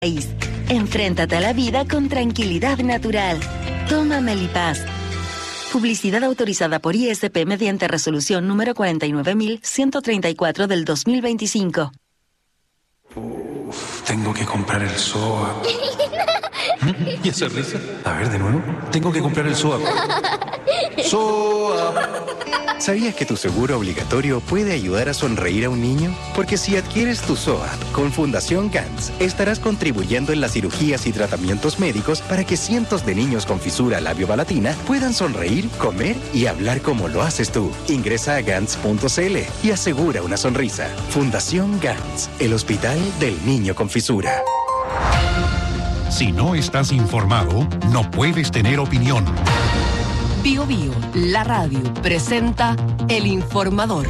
Enfréntate a la vida con tranquilidad natural. Toma Melipaz. Publicidad autorizada por ISP mediante resolución número 49.134 del 2025. Tengo que comprar el SOAP. ¿Y esa risa? A ver, de nuevo. Tengo que comprar el SOAP. ¡SOAP! ¿Sabías que tu seguro obligatorio puede ayudar a sonreír a un niño? Porque si adquieres tu SOAP con Fundación GANS, estarás contribuyendo en las cirugías y tratamientos médicos para que cientos de niños con fisura labiopalatina puedan sonreír, comer y hablar como lo haces tú. Ingresa a gans.cl y asegura una sonrisa. Fundación GANS, el hospital del niño con fisura. Si no estás informado, no puedes tener opinión. Bio Bio, la radio, presenta El Informador.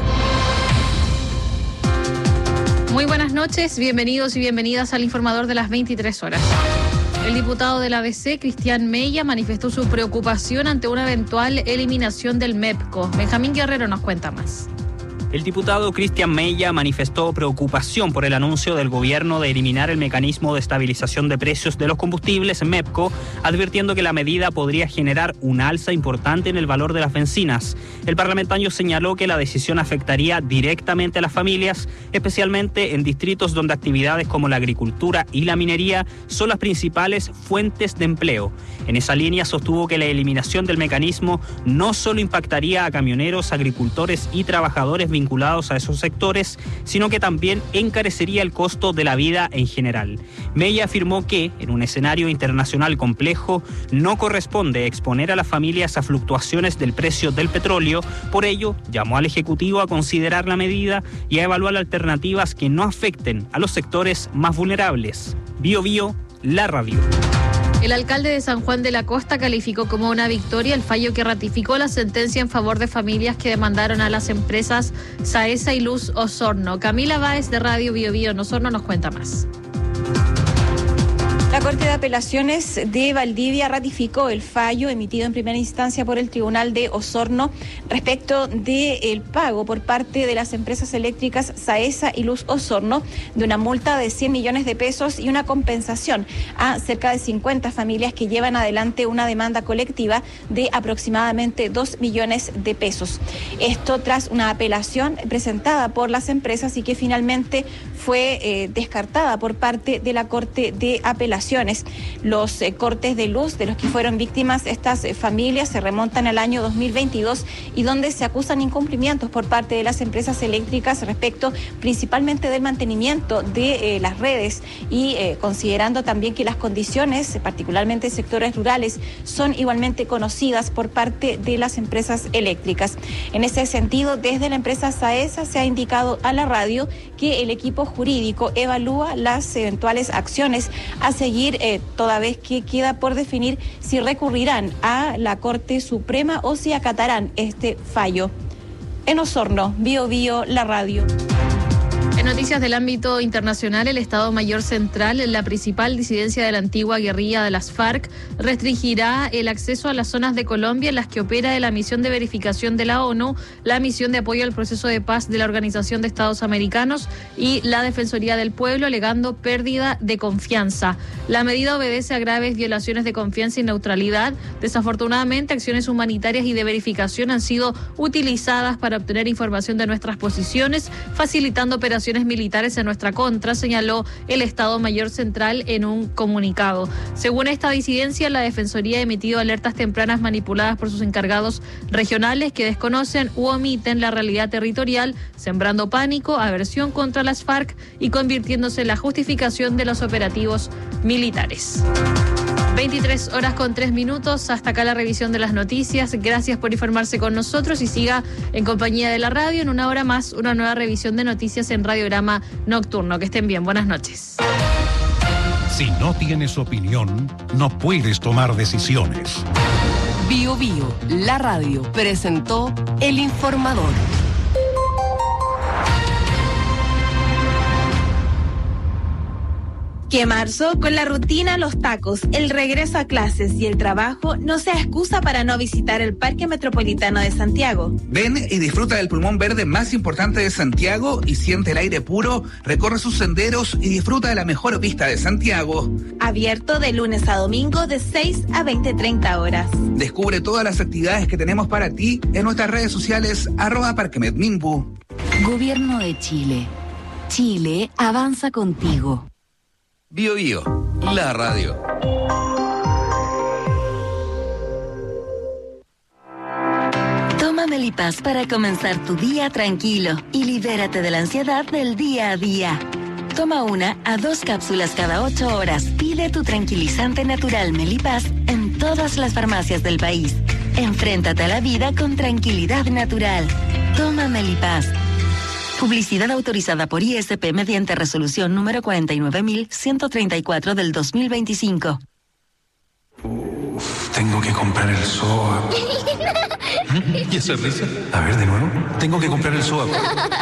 Muy buenas noches, bienvenidos y bienvenidas al Informador de las 23 horas. El diputado del ABC, Cristian Mella, manifestó su preocupación ante una eventual eliminación del MEPCO. Benjamín Guerrero nos cuenta más. El diputado Cristian Mella manifestó preocupación por el anuncio del gobierno de eliminar el mecanismo de estabilización de precios de los combustibles MEPCO, advirtiendo que la medida podría generar un alza importante en el valor de las bencinas. El parlamentario señaló que la decisión afectaría directamente a las familias, especialmente en distritos donde actividades como la agricultura y la minería son las principales fuentes de empleo. En esa línea sostuvo que la eliminación del mecanismo no solo impactaría a camioneros, agricultores y trabajadores vinculados a esos sectores, sino que también encarecería el costo de la vida en general. Mella afirmó que, en un escenario internacional complejo, no corresponde exponer a las familias a fluctuaciones del precio del petróleo. Por ello, llamó al Ejecutivo a considerar la medida y a evaluar alternativas que no afecten a los sectores más vulnerables. Bio Bio, la radio. El alcalde de San Juan de la Costa calificó como una victoria el fallo que ratificó la sentencia en favor de familias que demandaron a las empresas Saesa y Luz Osorno. Camila Báez de Radio Bio Bio en Osorno nos cuenta más. La Corte de Apelaciones de Valdivia ratificó el fallo emitido en primera instancia por el Tribunal de Osorno respecto del pago por parte de las empresas eléctricas Saesa y Luz Osorno de una multa de 100 millones de pesos y una compensación a cerca de 50 familias que llevan adelante una demanda colectiva de aproximadamente 2 millones de pesos. Esto tras una apelación presentada por las empresas y que finalmente fue descartada por parte de la Corte de Apelaciones. Los cortes de luz de los que fueron víctimas estas familias se remontan al año 2022 y donde se acusan incumplimientos por parte de las empresas eléctricas respecto principalmente del mantenimiento de las redes y considerando también que las condiciones, particularmente en sectores rurales, son igualmente conocidas por parte de las empresas eléctricas. En ese sentido, desde la empresa Saesa se ha indicado a la radio que el equipo jurídico evalúa las eventuales acciones a seguir, toda vez que queda por definir si recurrirán a la Corte Suprema o si acatarán este fallo. En Osorno, Bio Bio, la radio. En noticias del ámbito internacional, el Estado Mayor Central, la principal disidencia de la antigua guerrilla de las FARC, restringirá el acceso a las zonas de Colombia en las que opera la misión de verificación de la ONU, la misión de apoyo al proceso de paz de la Organización de Estados Americanos y la Defensoría del Pueblo, alegando pérdida de confianza. La medida obedece a graves violaciones de confianza y neutralidad. Desafortunadamente, acciones humanitarias y de verificación han sido utilizadas para obtener información de nuestras posiciones, facilitando operaciones militares en nuestra contra, señaló el Estado Mayor Central en un comunicado. Según esta disidencia, la Defensoría ha emitido alertas tempranas manipuladas por sus encargados regionales que desconocen u omiten la realidad territorial, sembrando pánico, aversión contra las FARC y convirtiéndose en la justificación de los operativos militares. 23:03. Hasta acá la revisión de las noticias. Gracias por informarse con nosotros y siga en compañía de la radio. En una hora más, una nueva revisión de noticias en Radiograma Nocturno. Que estén bien. Buenas noches. Si no tienes opinión, no puedes tomar decisiones. Bio Bio, la radio, presentó El Informador. Que marzo, con la rutina, los tacos, el regreso a clases y el trabajo, no sea excusa para no visitar el Parque Metropolitano de Santiago. Ven y disfruta del pulmón verde más importante de Santiago y siente el aire puro, recorre sus senderos y disfruta de la mejor pista de Santiago. Abierto de lunes a domingo de 6 a 20:30 horas. Descubre todas las actividades que tenemos para ti en nuestras redes sociales @parquemetminbu. Gobierno de Chile. Chile avanza contigo. Bio Bio, la radio. Toma Melipaz para comenzar tu día tranquilo y libérate de la ansiedad del día a día. Toma 1 a 2 cápsulas cada 8 horas. Pide tu tranquilizante natural Melipaz en todas las farmacias del país. Enfréntate a la vida con tranquilidad natural. Toma Melipaz. Publicidad autorizada por ISP mediante resolución número 49134 del 2025. Tengo que comprar el SOAP. ¿Y esa risa? A ver, de nuevo. Tengo que comprar el SOAP.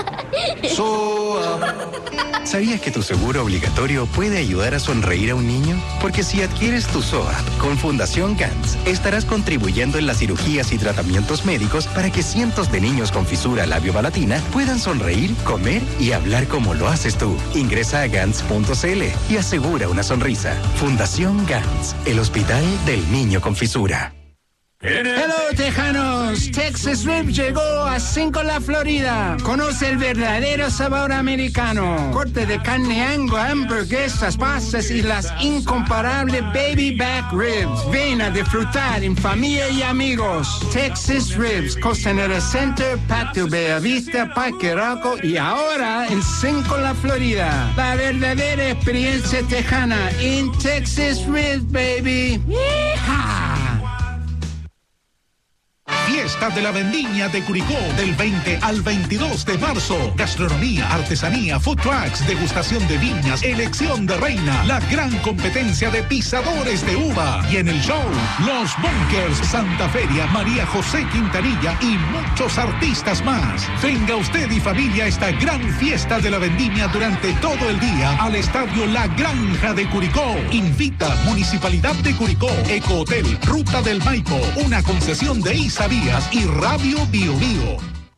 SOAP. ¿Sabías que tu seguro obligatorio puede ayudar a sonreír a un niño? Porque si adquieres tu SOAP con Fundación GANS, estarás contribuyendo en las cirugías y tratamientos médicos para que cientos de niños con fisura labiopalatina puedan sonreír, comer y hablar como lo haces tú. Ingresa a GANS.cl y asegura una sonrisa. Fundación GANS, el hospital del niño con fisura. Hello, tejanos. Texas Rib llegó a 5 La Florida. Conoce el verdadero sabor americano. Corte de carne Angus, hamburguesas, pastas y las incomparables baby back ribs. Ven a disfrutar en familia y amigos. Texas Ribs, Costanera Center, Patio Bellavista, Parque Arauco y ahora en 5 La Florida. La verdadera experiencia tejana en Texas Ribs, baby. ¡Yeehaw! Fiesta de la Vendimia de Curicó del 20 al 22 de marzo. Gastronomía, artesanía, food trucks, degustación de viñas, elección de reina, la gran competencia de pisadores de uva. Y en el show, Los Bunkers, Santa Feria, María José Quintanilla y muchos artistas más. Venga usted y familia a esta gran fiesta de la Vendimia durante todo el día al Estadio La Granja de Curicó. Invita Municipalidad de Curicó, Ecohotel, Ruta del Maipo, una concesión de Isavías y Radio Bio Bio.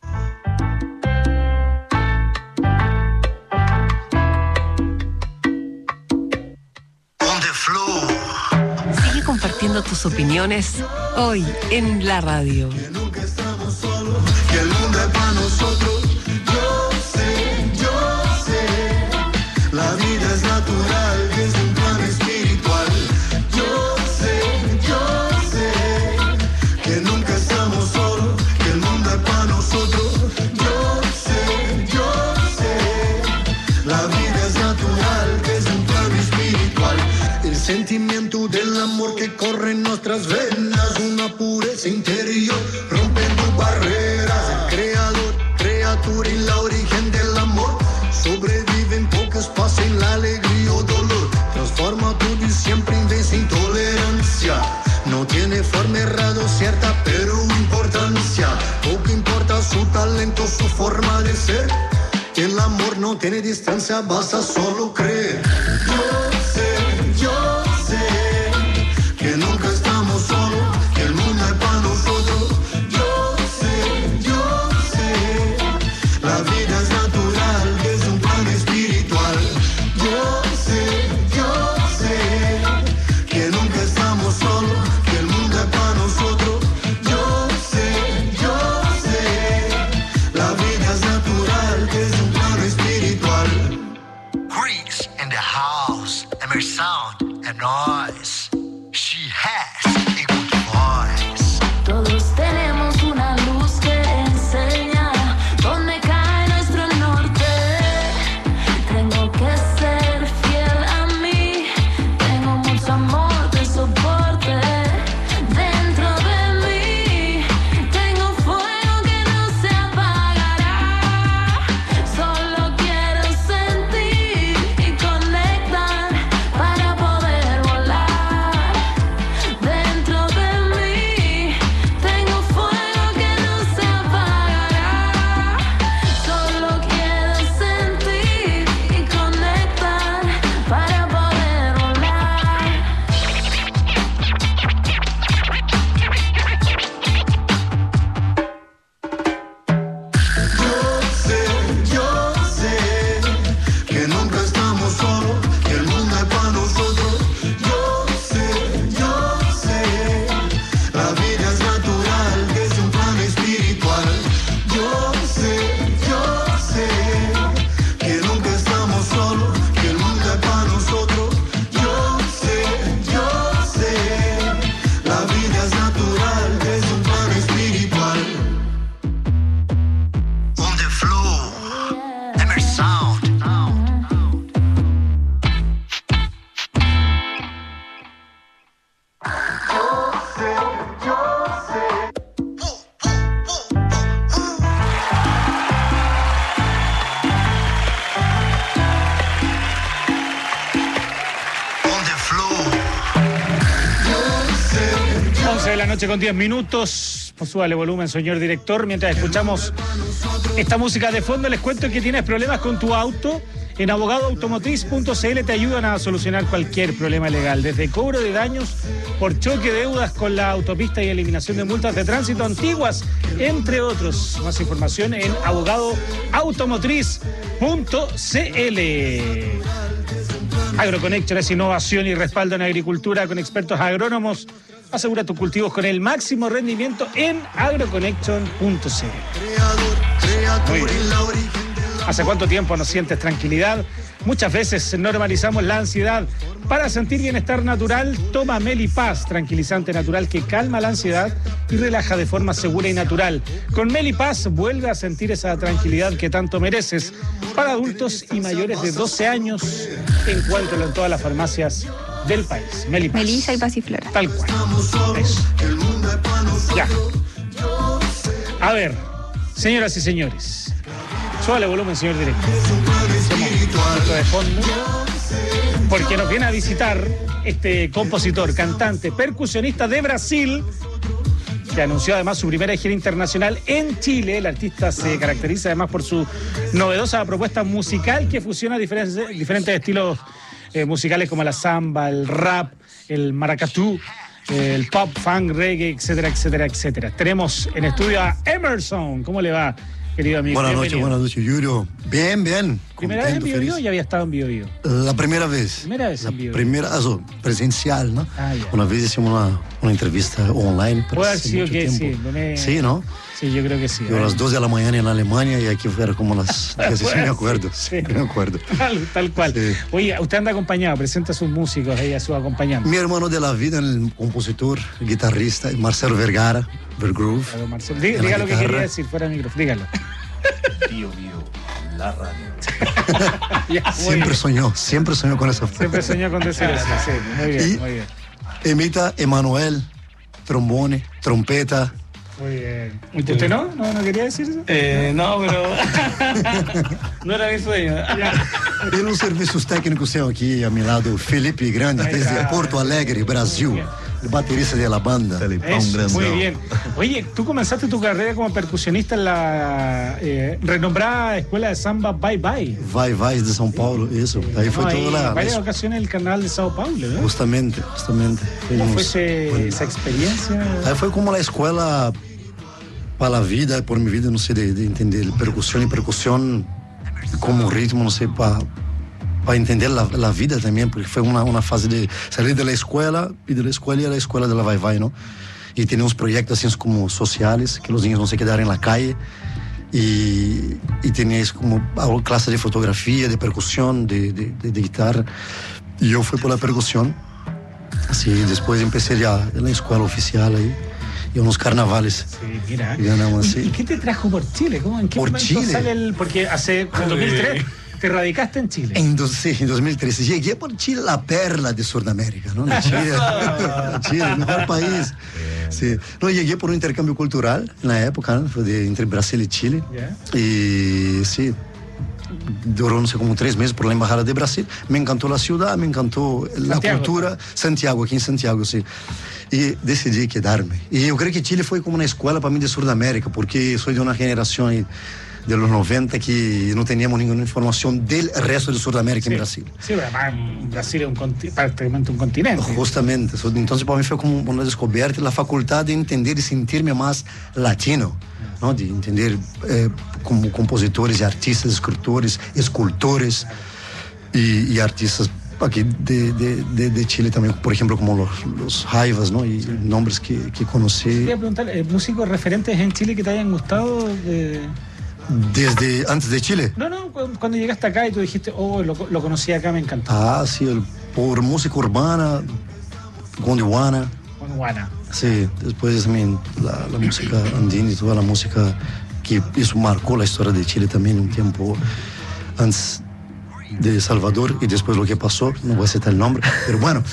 Sigue compartiendo tus opiniones hoy en la radio. Que nunca estamos solos, que el mundo es para nosotros. Yo sé, la vida es natural, que es un plan espiritual. Yo sé, que nunca estamos solos, que el mundo es para nosotros. Yo sé, la vida es natural, que es un plan espiritual. El sentimiento del amor que corre en nuestras venas, una pureza interior, rompiendo barreras. El creador, criatura y la origen del amor, sobreviven pocos, pasan la alegría o dolor. Transforma todo y siempre vence intolerancia. No tiene forma errada o cierta, pero importancia. Poco importa su talento, su forma de ser. El amor no tiene distancia, basta solo creer. Yo sé, que nunca estamos solos, que el mundo es para nosotros. Yo sé, la vida es natural, que es un plan espiritual. Yo sé, que nunca estamos solos, que el mundo es para nosotros. Yo sé, la vida es natural, que es un plan espiritual. Greeks in the house, and her sound and noise. She has a good voice. Todos tenemos una luz que enseña dónde cae nuestro norte. Tengo que ser fiel a mí. Tengo mucho amor de soporte dentro de mí. Tengo fuego que no se apagará. Solo quiero sentir y conectar para poder volar dentro 11 de la noche con 10 minutos. Pues súbale volumen, señor director. Mientras escuchamos esta música de fondo, les cuento que tienes problemas con tu auto. En abogadoautomotriz.cl te ayudan a solucionar cualquier problema legal, desde cobro de daños por choque de deudas con la autopista y eliminación de multas de tránsito antiguas, entre otros. Más información en abogadoautomotriz.cl. AgroConnection es innovación y respaldo en agricultura con expertos agrónomos. Asegura tus cultivos con el máximo rendimiento en agroconnection.cl. ¿Hace cuánto tiempo no sientes tranquilidad? Muchas veces normalizamos la ansiedad. Para sentir bienestar natural, toma Melipaz, tranquilizante natural que calma la ansiedad y relaja de forma segura y natural. Con Melipaz vuelve a sentir esa tranquilidad que tanto mereces. Para adultos y mayores de 12 años, encuéntralo en todas las farmacias del país. Melipaz. Melissa y Pasiflora. Tal cual. Eso. Ya. A ver, señoras y señores. Súbale volumen, señor director. Esto de fondo, porque nos viene a visitar este compositor, cantante, percusionista de Brasil, que anunció además su primera gira internacional en Chile. El artista se caracteriza además por su novedosa propuesta musical que fusiona diferentes estilos musicales como la samba, el rap, el maracatú, el pop, funk, reggae, etcétera, etcétera, etcétera. Tenemos en estudio a Emerson. ¿Cómo le va, querido amigo? Buenas noches, Julio. Bien, bien. ¿Primera vez en Bio Bio o ya había estado en Bio Bio? La primera vez. Primera vez en Bio Bio. Primera, presencial, ¿no? Ah, ya. Una vez hicimos una entrevista online. Puede haber sido que sí. Sí, ¿no? Sí, yo creo que sí. Yo a las 2 de la mañana en Alemania y aquí fueron como las 10. Sí, me acuerdo. Sí. Me acuerdo. Tal cual. Sí. Oye, usted anda acompañado, presenta a sus músicos ahí, a sus acompañantes. Mi hermano de la vida, el compositor, guitarrista, Marcelo Vergara, Vergroove. Diga lo que quería decir, fuera de micrófono, dígalo. Bio Bio, la radio. Siempre soñó con esa frase. Siempre soñó con decir eso, sí, muy bien, muy bien. Imita Emanuel, trombone, trompeta. Muy bien. ¿Usted no quería decir eso? No, pero no era mi sueño. E nos serviços técnicos tenho aqui a mi lado Felipe Grande, desde Porto Alegre, Brasil. El baterista de la banda. Muy bien. Oye, tú comenzaste tu carrera como percusionista en la renombrada escuela de samba Bye Bye. Bye Bye de São Paulo, eso. Ahí fue toda la... varias ocasiones el carnaval de São Paulo, ¿no? Justamente. ¿Cómo fue esa experiencia? Aí foi como la escuela para la vida, por mi vida, no sé, de entender percusión y percusión como ritmo, no sé, para entender la vida también, porque fue una fase de salir de la escuela y de la escuela y a la escuela de la Vai Vai, ¿no? Y teníamos proyectos así como sociales, que los niños no se quedaran en la calle, y teníais como clases de fotografía, de percusión, de guitarra, y yo fui por la percusión, así, después empecé ya en la escuela oficial ahí, y unos carnavales. Sí, mira. Y ganamos así. ¿Y qué te trajo por Chile? ¿En qué momento sale el...? Porque en 2003 te radicaste en Chile. En 2013 llegué por Chile, la perla de Sudamérica, ¿no? Chile, el mejor país. Sí. No, llegué por un intercambio cultural en la época, ¿no? Fue entre Brasil y Chile. Yeah. Y sí, duró no sé como 3 meses por la embajada de Brasil. Me encantó la ciudad, me encantó la cultura. Santiago, aquí en Santiago, sí. Y decidí quedarme. Y yo creo que Chile fue como una escuela para mí de Sudamérica, porque soy de una generación de los 90 que no teníamos ninguna información del resto de Sudamérica en Brasil. Sí, pero además Brasil es prácticamente un continente. Justamente. Entonces para mí fue como una descubierta, la facultad de entender y sentirme más latino, ¿no? De entender como compositores y artistas, escritores, escultores y artistas aquí de Chile también, por ejemplo, como los Jaivas, ¿no? Y nombres que conocí. Quería preguntar, ¿músicos referentes en Chile que te hayan gustado? ¿Desde antes de Chile? No, cuando llegaste acá y tú dijiste, lo conocí acá, me encantó. Ah, sí, por música urbana, Gondwana. Sí, después también la música andina y toda la música que eso marcó la historia de Chile también un tiempo antes de Salvador y después lo que pasó, no voy a citar el nombre, pero bueno.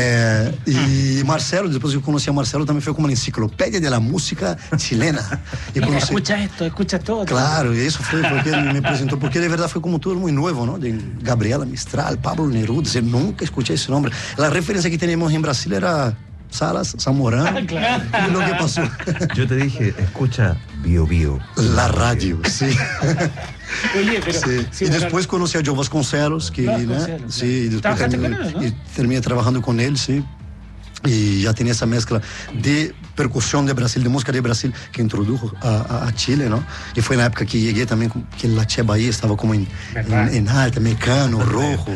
Y Marcelo, después yo conocí a Marcelo, también fue como una enciclopedia de la música chilena. Y conocí... escucha todo. Claro, y eso fue porque él me presentó, porque de verdad fue como todo muy nuevo, ¿no? De Gabriela Mistral, Pablo Neruda, nunca escuché ese nombre. La referencia que teníamos en Brasil era Salas, Zamorano, Claro. y lo que pasó. Yo te dije, escucha Bio Bio. La radio, sí. Oye, pero... Sí. sí, Y bueno, después conocí a Joe Vasconcelos, que, Vasconcelos, ¿no? claro. Sí, y después ¿Trabajaste terminé, con él, no? y terminé trabajando con él, sí. Y ya tenía esa mezcla de percusión de Brasil, de música de Brasil, que introdujo a Chile, ¿no? Y fue en la época que llegué también, que la Che Bahía estaba como en alta, Mecano, Rojo.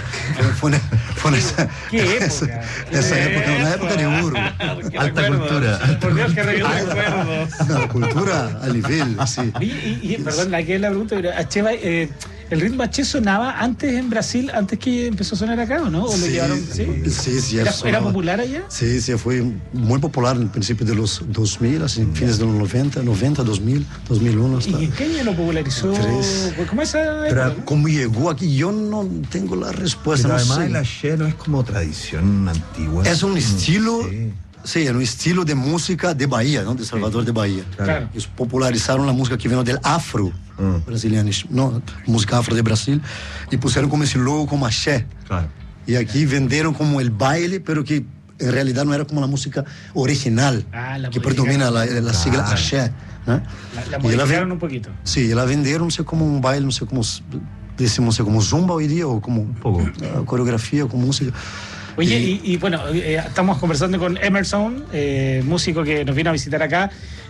Fue esa, ¿Qué esa época, una época de oro. Alta cultura. Por Dios, que revió recuerdos. La cultura a nivel, sí. Y perdón, la que es la pregunta, pero a Cheva, ¿el ritmo Che sonaba antes en Brasil, antes que empezó a sonar acá, o no? ¿O lo llevaron? Sí, ¿Era popular allá? Sí, fue muy popular en el principio de los 2000, así, fines de los 90, 2000, 2001. Hasta ¿Y en qué año lo popularizó? 3. ¿Cómo esa Pero, época, no? ¿Cómo llegó aquí? Yo no tengo la respuesta. Pero No además sé. el axé no es como tradición antigua. Es un estilo, Sí. sí, es un estilo de música de Bahía, ¿no? De Salvador de Bahía. Claro. Ellos popularizaron la música que vino del afro brasileño, ¿no? Música afro de Brasil, y pusieron como ese logo como axé. Claro. Y aquí vendieron como el baile, pero que en realidad no era como la música original, La que predomina la sigla axé, ¿no? La Y la modificaron un poquito. Sí, la vendieron, no sé, como un baile, no sé cómo decimos, no sé, como zumba hoy día, o como coreografía, como música. Oye, y bueno, estamos conversando con Emerson, músico que nos vino a visitar acá.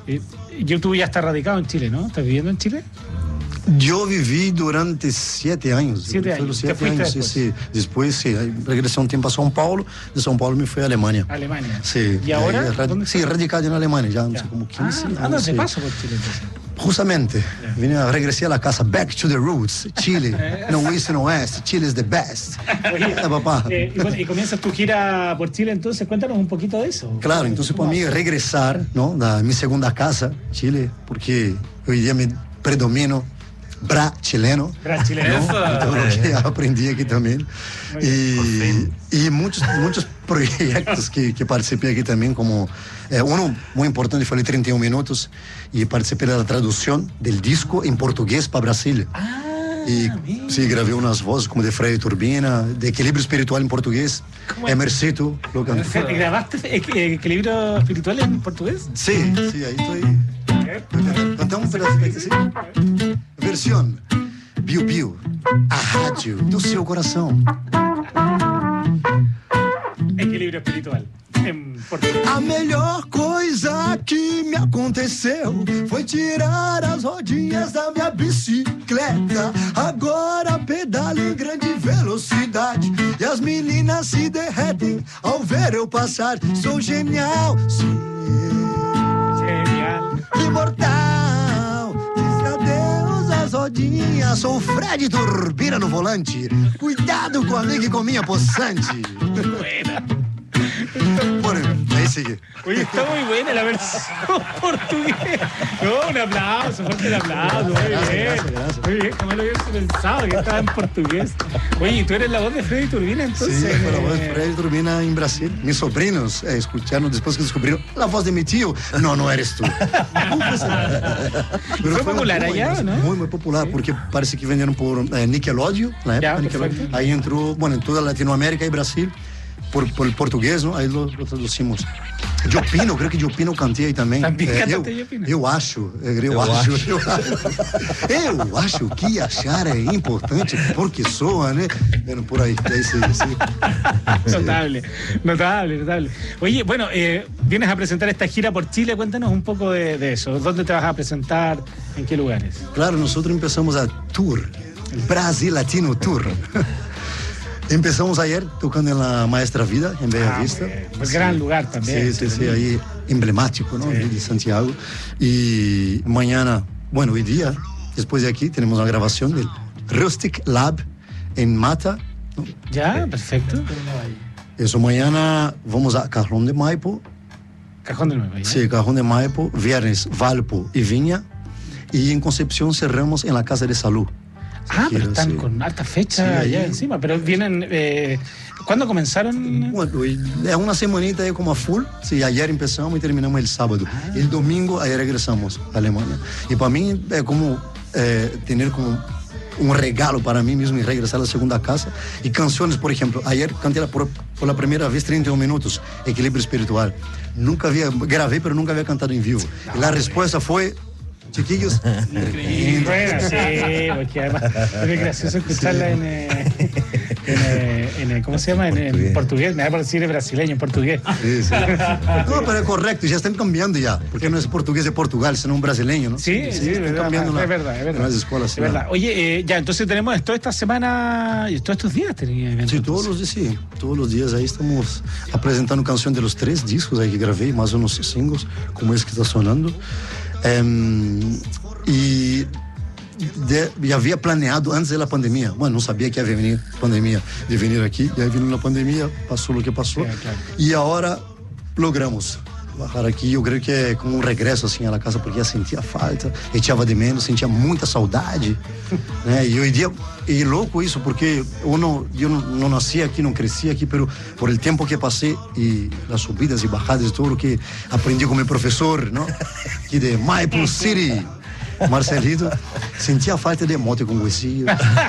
Tú ya estás radicado en Chile, ¿no? ¿Estás viviendo en Chile? Yo viví durante 7 años. 7 años. Fue los 7 ¿Te fuiste años, después? sí. Después, sí, ahí regresé un tiempo a São Paulo. De São Paulo me fui a Alemania. Alemania. Sí. ¿Y ahora? Ahí sí, radicado en Alemania, ya no sé, como 15 años. ¿Dónde sí. te paso por Chile entonces? Justamente, regresé a la casa, back to the roots, Chile, no east no west, Chile is the best. Oye, papá. y comienzas tu gira por Chile, entonces cuéntanos un poquito de eso. Claro, entonces para mí regresar, ¿no? A mi segunda casa, Chile, porque hoy día me predomino chileno. Chileno. ¿no? Todo lo que aprendí aquí también. Y muchos proyectos que participé aquí también, como uno muy importante fue el 31 Minutos, y participé de la traducción del disco en portugués para Brasil. Y sí, grabé unas voces como de Freire Turbina, de Equilibrio Espiritual en portugués, Emercito, lo cantó. ¿Grabaste Equilibrio Espiritual en portugués? Sí, ahí estoy. Cantamos un pedacito aqui, sim. Versão Bio Bio, a rádio do seu coração. Equilibrio Espiritual en portugués. A melhor coisa que me aconteceu foi tirar as rodinhas da minha bicicleta. Agora pedalo em grande velocidade e as meninas se derretem ao ver eu passar. Sou genial, sim. Genial. Imortal. Diz adeus às rodinhas. Sou o Fred Turbina no volante. Cuidado comigo e com minha possante. Bueno, ahí sigue. Oye, está muy buena la versión portuguesa. No, un aplauso, fuerte el aplauso. Muy bien. Muy bien, jamás lo había pensado que estaba en portugués. Oye, ¿y tú eres la voz de Freddy Turbina entonces? Sí, fue la voz de Freddy Turbina en Brasil. Mis sobrinos escucharon después que descubrieron la voz de mi tío. No eres tú. Pero ¿Fue popular allá, no? Muy popular, porque parece que vendieron por Nickelodeon, na época, Nickelodeon. Ahí entró, bueno, en toda Latinoamérica y Brasil, por el portugués, ¿no? Aí lo traducimos. Jopino, creo que Jopino cantei aí também. Eu acho que achar é importante porque soa, né? Bueno, por ahí sí. Notable. Oye, bueno, vienes a presentar esta gira por Chile, cuéntanos un poco de eso. ¿Dónde te vas a presentar? ¿En qué lugares? Claro, nosotros empezamos a tour, Brasil Latino Tour. Empezamos ayer tocando en la Maestra Vida, en Bella Vista. Un gran lugar también. Sí, ahí emblemático, ¿no? De Santiago. Y mañana, bueno, hoy día, después de aquí, tenemos una grabación del Rustic Lab en Mata, ¿no? Ya, perfecto. Eso, mañana vamos a Cajón de Maipo. Cajón de Maipo, ¿ya? Sí, Cajón de Maipo, viernes Valpo y Viña. Y en Concepción cerramos en la Casa de Salud. Pero están con alta fecha allá encima. Pero vienen... ¿Cuándo comenzaron? Bueno, es una semanita ahí como a full. Sí, ayer empezamos y terminamos el sábado. El domingo ahí regresamos a Alemania. Y para mí es como tener como un regalo para mí mismo y regresar a la segunda casa. Y canciones, por ejemplo, ayer canté por la primera vez 31 minutos, Equilibrio Espiritual. Grabé, pero nunca había cantado en vivo. Y la respuesta fue, chiquillos, increíble. Bueno, sí, porque además es gracioso escucharla en ¿cómo se llama? En portugués. Me da por decir brasileño, en portugués. Sí. No, pero es correcto, ya están cambiando ya, porque no es portugués de Portugal, sino un brasileño, ¿no? Sí, están cambiando es verdad. en las escuelas. Es verdad. Oye, ya, entonces tenemos toda esta semana, todos estos días tenía eventos. Sí, todos los días ahí estamos presentando canción de los 3 discos ahí que grabé, más unos singles, como es que está sonando. Y ya había planeado antes de la pandemia. Bueno, no sabía que había venir pandemia de venir aquí. Ya vino la pandemia, pasó lo que pasó. Sí, claro. Y ahora logramos bajar aqui. Eu creio que é como um regresso assim à casa, porque eu sentia falta, echava de menos, sentia muita saudade, né? E hoje dia é louco isso, porque eu não nasci aqui, não cresci aqui, pero por el tempo que passei e as subidas e bajadas, tudo que aprendi com meu professor, não? Aqui de Maple City, Marcelito, sentia falta de mote com huesillo.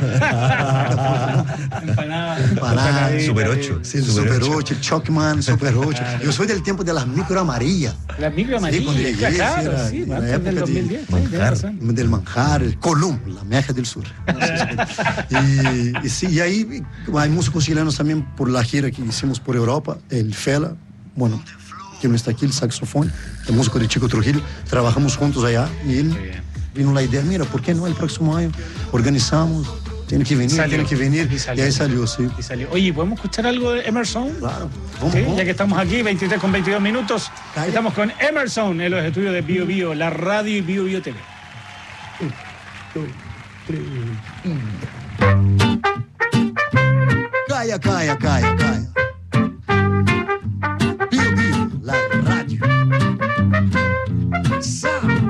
Empanada. Super 8. Sí, Super 8, Chocman, Super 8. Yo soy del tiempo de las micro amarillas. Las micro amarillas, sí, claro, sí, en la época del 2010. Del manjar, el Colum, la Meja del Sur. Y ahí hay músicos chilenos también por la gira que hicimos por Europa, el Fela, bueno, que no está aquí, el saxofón, el músico de Chico Trujillo, trabajamos juntos allá y él vino la idea, mira, ¿por qué no el próximo año organizamos? Tiene que venir, y ahí salió, sí. Y salió. Oye, ¿podemos escuchar algo de Emerson? Claro. ¿Sí? Ya que estamos aquí, 23 con 22 minutos, estamos con Emerson en los estudios de Bio Bio, la radio y Bio Bio TV. 1, 2, 3. Caia, caia, caia, caia. Bio Bio, la radio. Sa.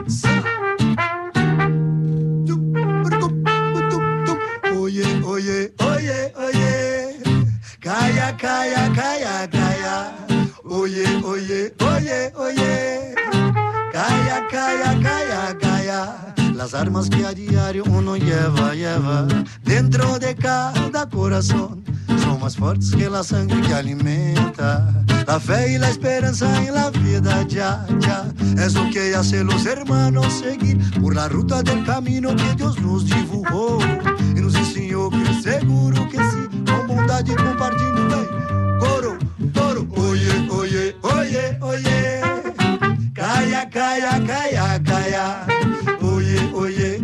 Oye, calla, calla, calla, calla. Oye, calla, calla, calla, calla. Las armas que a diario uno lleva dentro de cada corazón son más fuertes que la sangre que alimenta. La fe y la esperanza en la vida ya. Es lo que hace los hermanos seguir por la ruta del camino que Dios nos dibujó y nos enseñó que seguro que sí, con bondad y compartiendo. Coro, oye, calla, calla, calla, calla. Oye,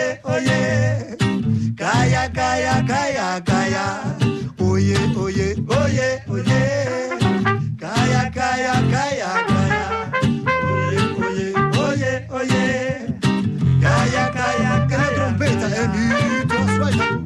calla, calla, calla, calla. Oye, calla, calla, calla, calla. Oye, calla, calla, calla. La trompeta es mi trasuayo.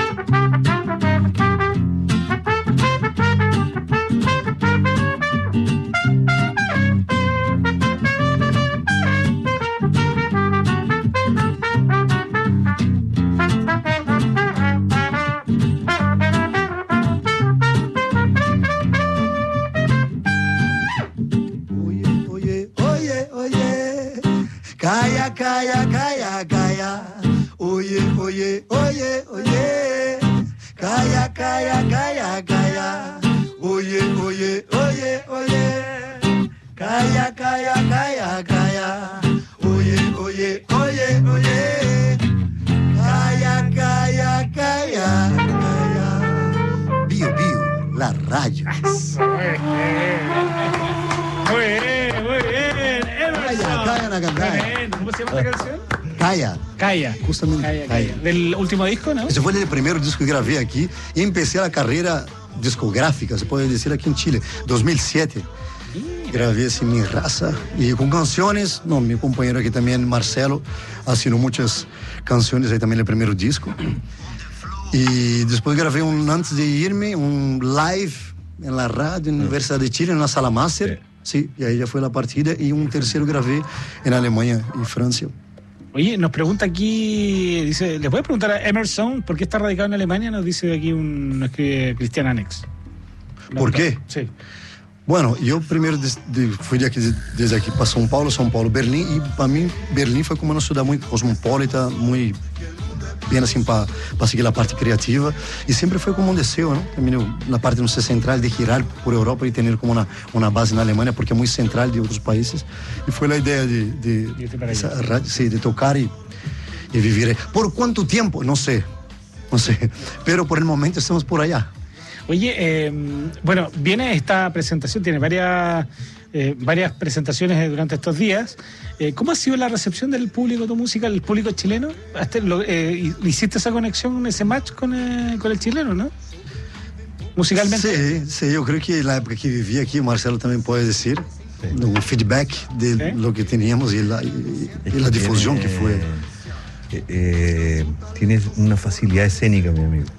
Calla, calla, calla, calla. Oye. Calla, calla, calla, calla. Oye. Calla, calla, calla, calla. Oye. Calla, calla, calla, calla. Bio, la radio. Muy bien. Calla. ¿Cómo se llama la canción? Calla. Justamente Calla. Del último disco, ¿no? Ese fue el primer disco que grabé aquí y empecé la carrera discográfica, se puede decir, aquí en Chile, 2007. Grabé así Mi Raza y con canciones, mi compañero aquí también, Marcelo, asinó muchas canciones ahí también el primer disco. Y después grabé antes de irme, un live en la radio en la Universidad de Chile, en la Sala Máster. Sí, y ahí ya fue la partida y un tercero grabé en Alemania y Francia. Oye, nos pregunta aquí, dice, ¿le puedes preguntar a Emerson por qué está radicado en Alemania? Nos dice aquí nos escribe Cristian Anex. ¿Por qué? Sí. Bueno, yo primero fui desde aquí para São Paulo, Berlim, y para mí Berlim fue como una ciudad muy cosmopolita, muy bien assim para seguir a parte criativa, e sempre foi como um deseo, ¿no? Também na parte, não sei, central, de girar por Europa e ter como uma base na Alemanha, porque é muito central de outros países, e foi a ideia de tocar e viver. ¿Por cuánto tiempo? No sé, pero por el momento estamos por allá. Oye, bueno, viene esta presentación, tiene varias presentaciones durante estos días. ¿Cómo ha sido la recepción del público, tu música, el público chileno? ¿Hiciste esa conexión, ese match con el chileno, no? Musicalmente. Sí, yo creo que la época que viví aquí, Marcelo también puede decir, un feedback de lo que teníamos y la difusión que fue. Tienes una facilidad escénica, mi amigo.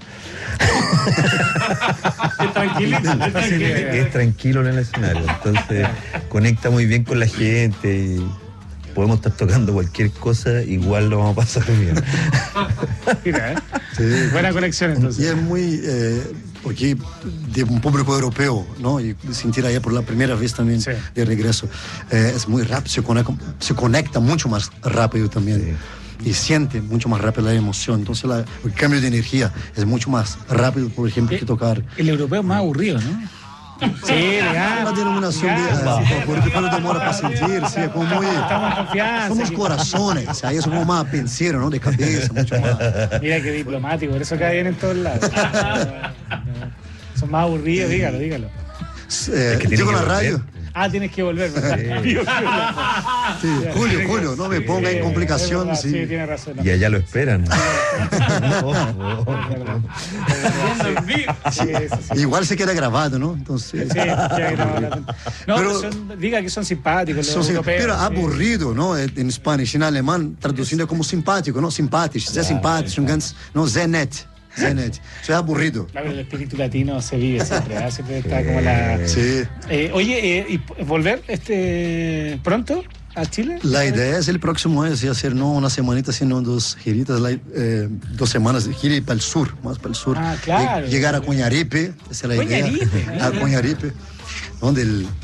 Es tranquilo en el escenario, entonces conecta muy bien con la gente y podemos estar tocando cualquier cosa, igual lo vamos a pasar bien. Mira, buena conexión entonces. Y es muy, porque de un público europeo, ¿no? Y sentir allá por la primera vez también de regreso, es muy rápido, se conecta mucho más rápido también. Y siente mucho más rápido la emoción. Entonces el cambio de energía es mucho más rápido, por ejemplo, que tocar. El europeo es más aburrido, ¿no? Sí, legal. La denominación porque cuando demora para sentir, sí, es como muy. Estamos confiados. Somos corazones, ahí es como más pensiero, ¿no? De cabeza, mucho más. Mira qué diplomático, por eso cae bien en todos lados. Son más aburridos, dígalo. Digo la radio. Tienes que volver, ¿verdad? Sí, Julio, no me ponga en complicación. Sí, tiene razón. Y allá lo esperan. Igual se queda grabado, ¿no? Entonces. Sí, queda grabado. No, pero diga que son simpáticos los europeos. Pero aburrido, ¿no? En Spanish, en alemán, traduciendo como simpático, ¿no? Simpático, sehr simpático, no, sehr nett. Soy aburrido. Claro, el espíritu latino se vive siempre, ¿eh? Siempre está como la. Sí. Oye, ¿y volver pronto a Chile? La idea es el próximo mes hacer no una semanita, sino 2 giritas, 2 semanas de gira para el sur, más para el sur. Claro. Llegar a Coñaripe, esa es la idea. A Coñaripe, donde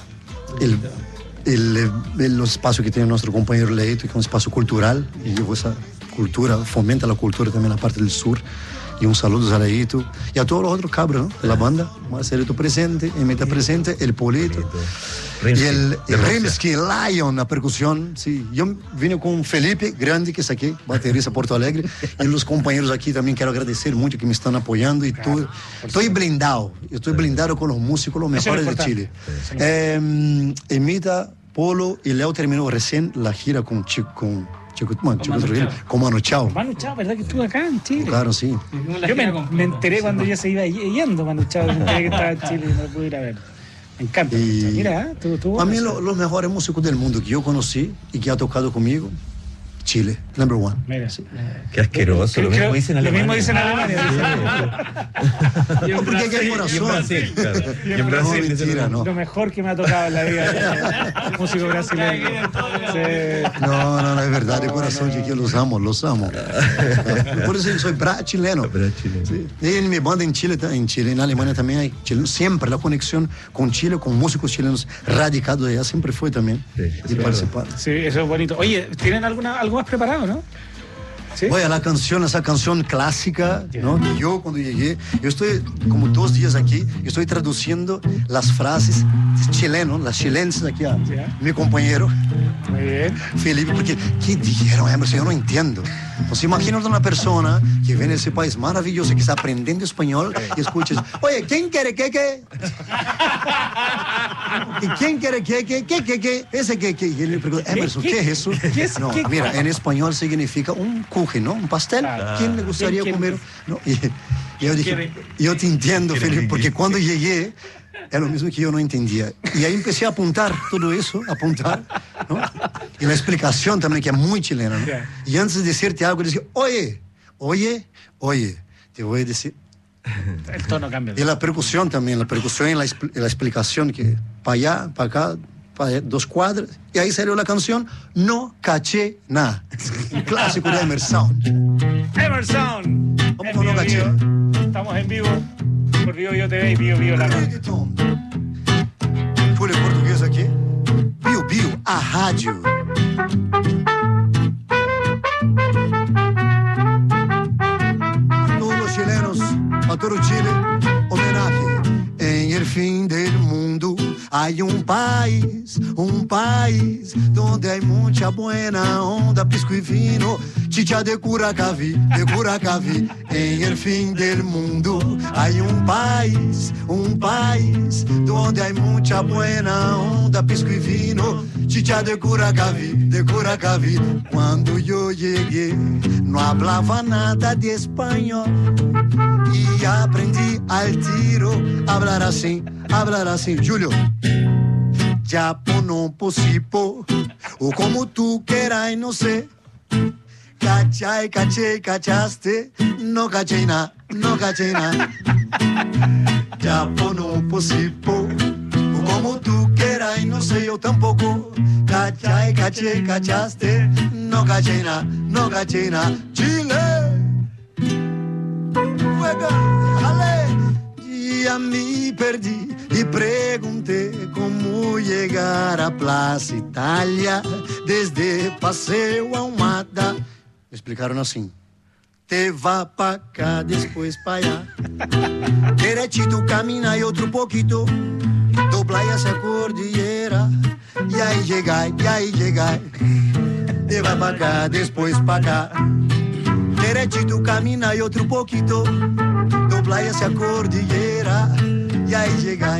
el espacio que tiene nuestro compañero Leito, que es un espacio cultural, y llevo esa cultura, fomenta la cultura también en la parte del sur. Y un saludo a Leito y a todos los otros cabros, ¿no? De la banda. Marcelito presente, Emita presente, el Polito y el Rimsky Lion, la percusión. Sí. Yo vine con Felipe Grande, que es aquí, baterista Porto Alegre, y los compañeros aquí también quiero agradecer mucho que me están apoyando y todo. Estoy blindado con los músicos, los mejores de Chile. Emita, Polo y Leo terminó recién la gira con Manu Chao. Manu Chao, ¿verdad que estuvo acá en Chile? Claro, sí. Yo me enteré cuando ya se iba yendo Manu Chao, me enteré que estaba en Chile y no pude ir a ver. Me encanta. Mira, tú a mí los mejores músicos del mundo que yo conocí y que ha tocado conmigo, Chile, number one. Mira, sí. Qué asqueroso, lo mismo dicen en Alemania. Lo mismo dicen en Alemania. Porque aquí hay corazón. Y en Brasil, mentira, no. Lo mejor que me ha tocado en la vida, el músico brasileño. Sí. No, es verdad, de corazón, que yo los amo. Por eso yo soy chileno. Sí. Y en mi banda en Chile, en Alemania también hay chilenos. Siempre la conexión con Chile, con músicos chilenos radicados allá, siempre fue también. Sí, participar. Sí, eso es bonito. Oye, ¿tienen algo más preparado, no? ¿Sí? Voy a esa canción clásica, ¿no? Que yo cuando llegué, yo estoy como 2 días aquí, yo estoy traduciendo las frases chilenas, las chilenses aquí a mi compañero. Muy bien. Felipe, porque ¿qué dijeron, Emerson? Yo no entiendo. Entonces imagínate una persona que viene de ese país maravilloso, que está aprendiendo español y escuchas, oye, ¿quién quiere qué? ¿Quién quiere qué? Ese qué. Y él le pregunta, Emerson, ¿qué es eso? No, mira, en español significa un kuchen, ¿no? Un pastel. ¿Quién le gustaría comer? No, y yo dije, yo te entiendo, Felipe, porque cuando llegué, era lo mismo que yo no entendía. Y ahí empecé a apuntar todo eso, ¿no? Y la explicación también, que es muy chilena, ¿no? Y antes de decirte algo, decía, oye, te voy a decir. El tono cambia. Y la percusión también, y la explicación, que para allá, para acá, para allá, 2 cuadras. Y ahí salió la canción, No Caché Nada. Un clásico de Emerson. Vamos con No Caché. Estamos en vivo. Por Bio TV y Bio la radio. Julio português aqui. Bio, a rádio. Hay un país donde hay mucha buena onda, pisco y vino, chicha de Curacaví, en el fin del mundo. Hay un país donde hay mucha buena onda, pisco y vino, chicha de Curacaví. Cuando yo llegué no hablaba nada de español y aprendí al tiro a hablar así, Julio. Japono posipo, o como tú quieras, no sé. Cachai, cachaste, no caché nada. Japono posipo, o como tú quieras, no sé, yo tampoco. Cachai, cachaste, no caché nada. Chile, juega, ale. Y a mí perdí y pregunté cómo llegar a Plaza Italia desde Paseo Ahumada. Me explicaron así: te va pa' acá, después pa' allá, derechito camina y otro poquito, dobla hacia cordillera, y ahí llega. Te va pa' acá, después pa' acá, derechito camina y otro poquito, dobla hacia cordillera, y ahí llega,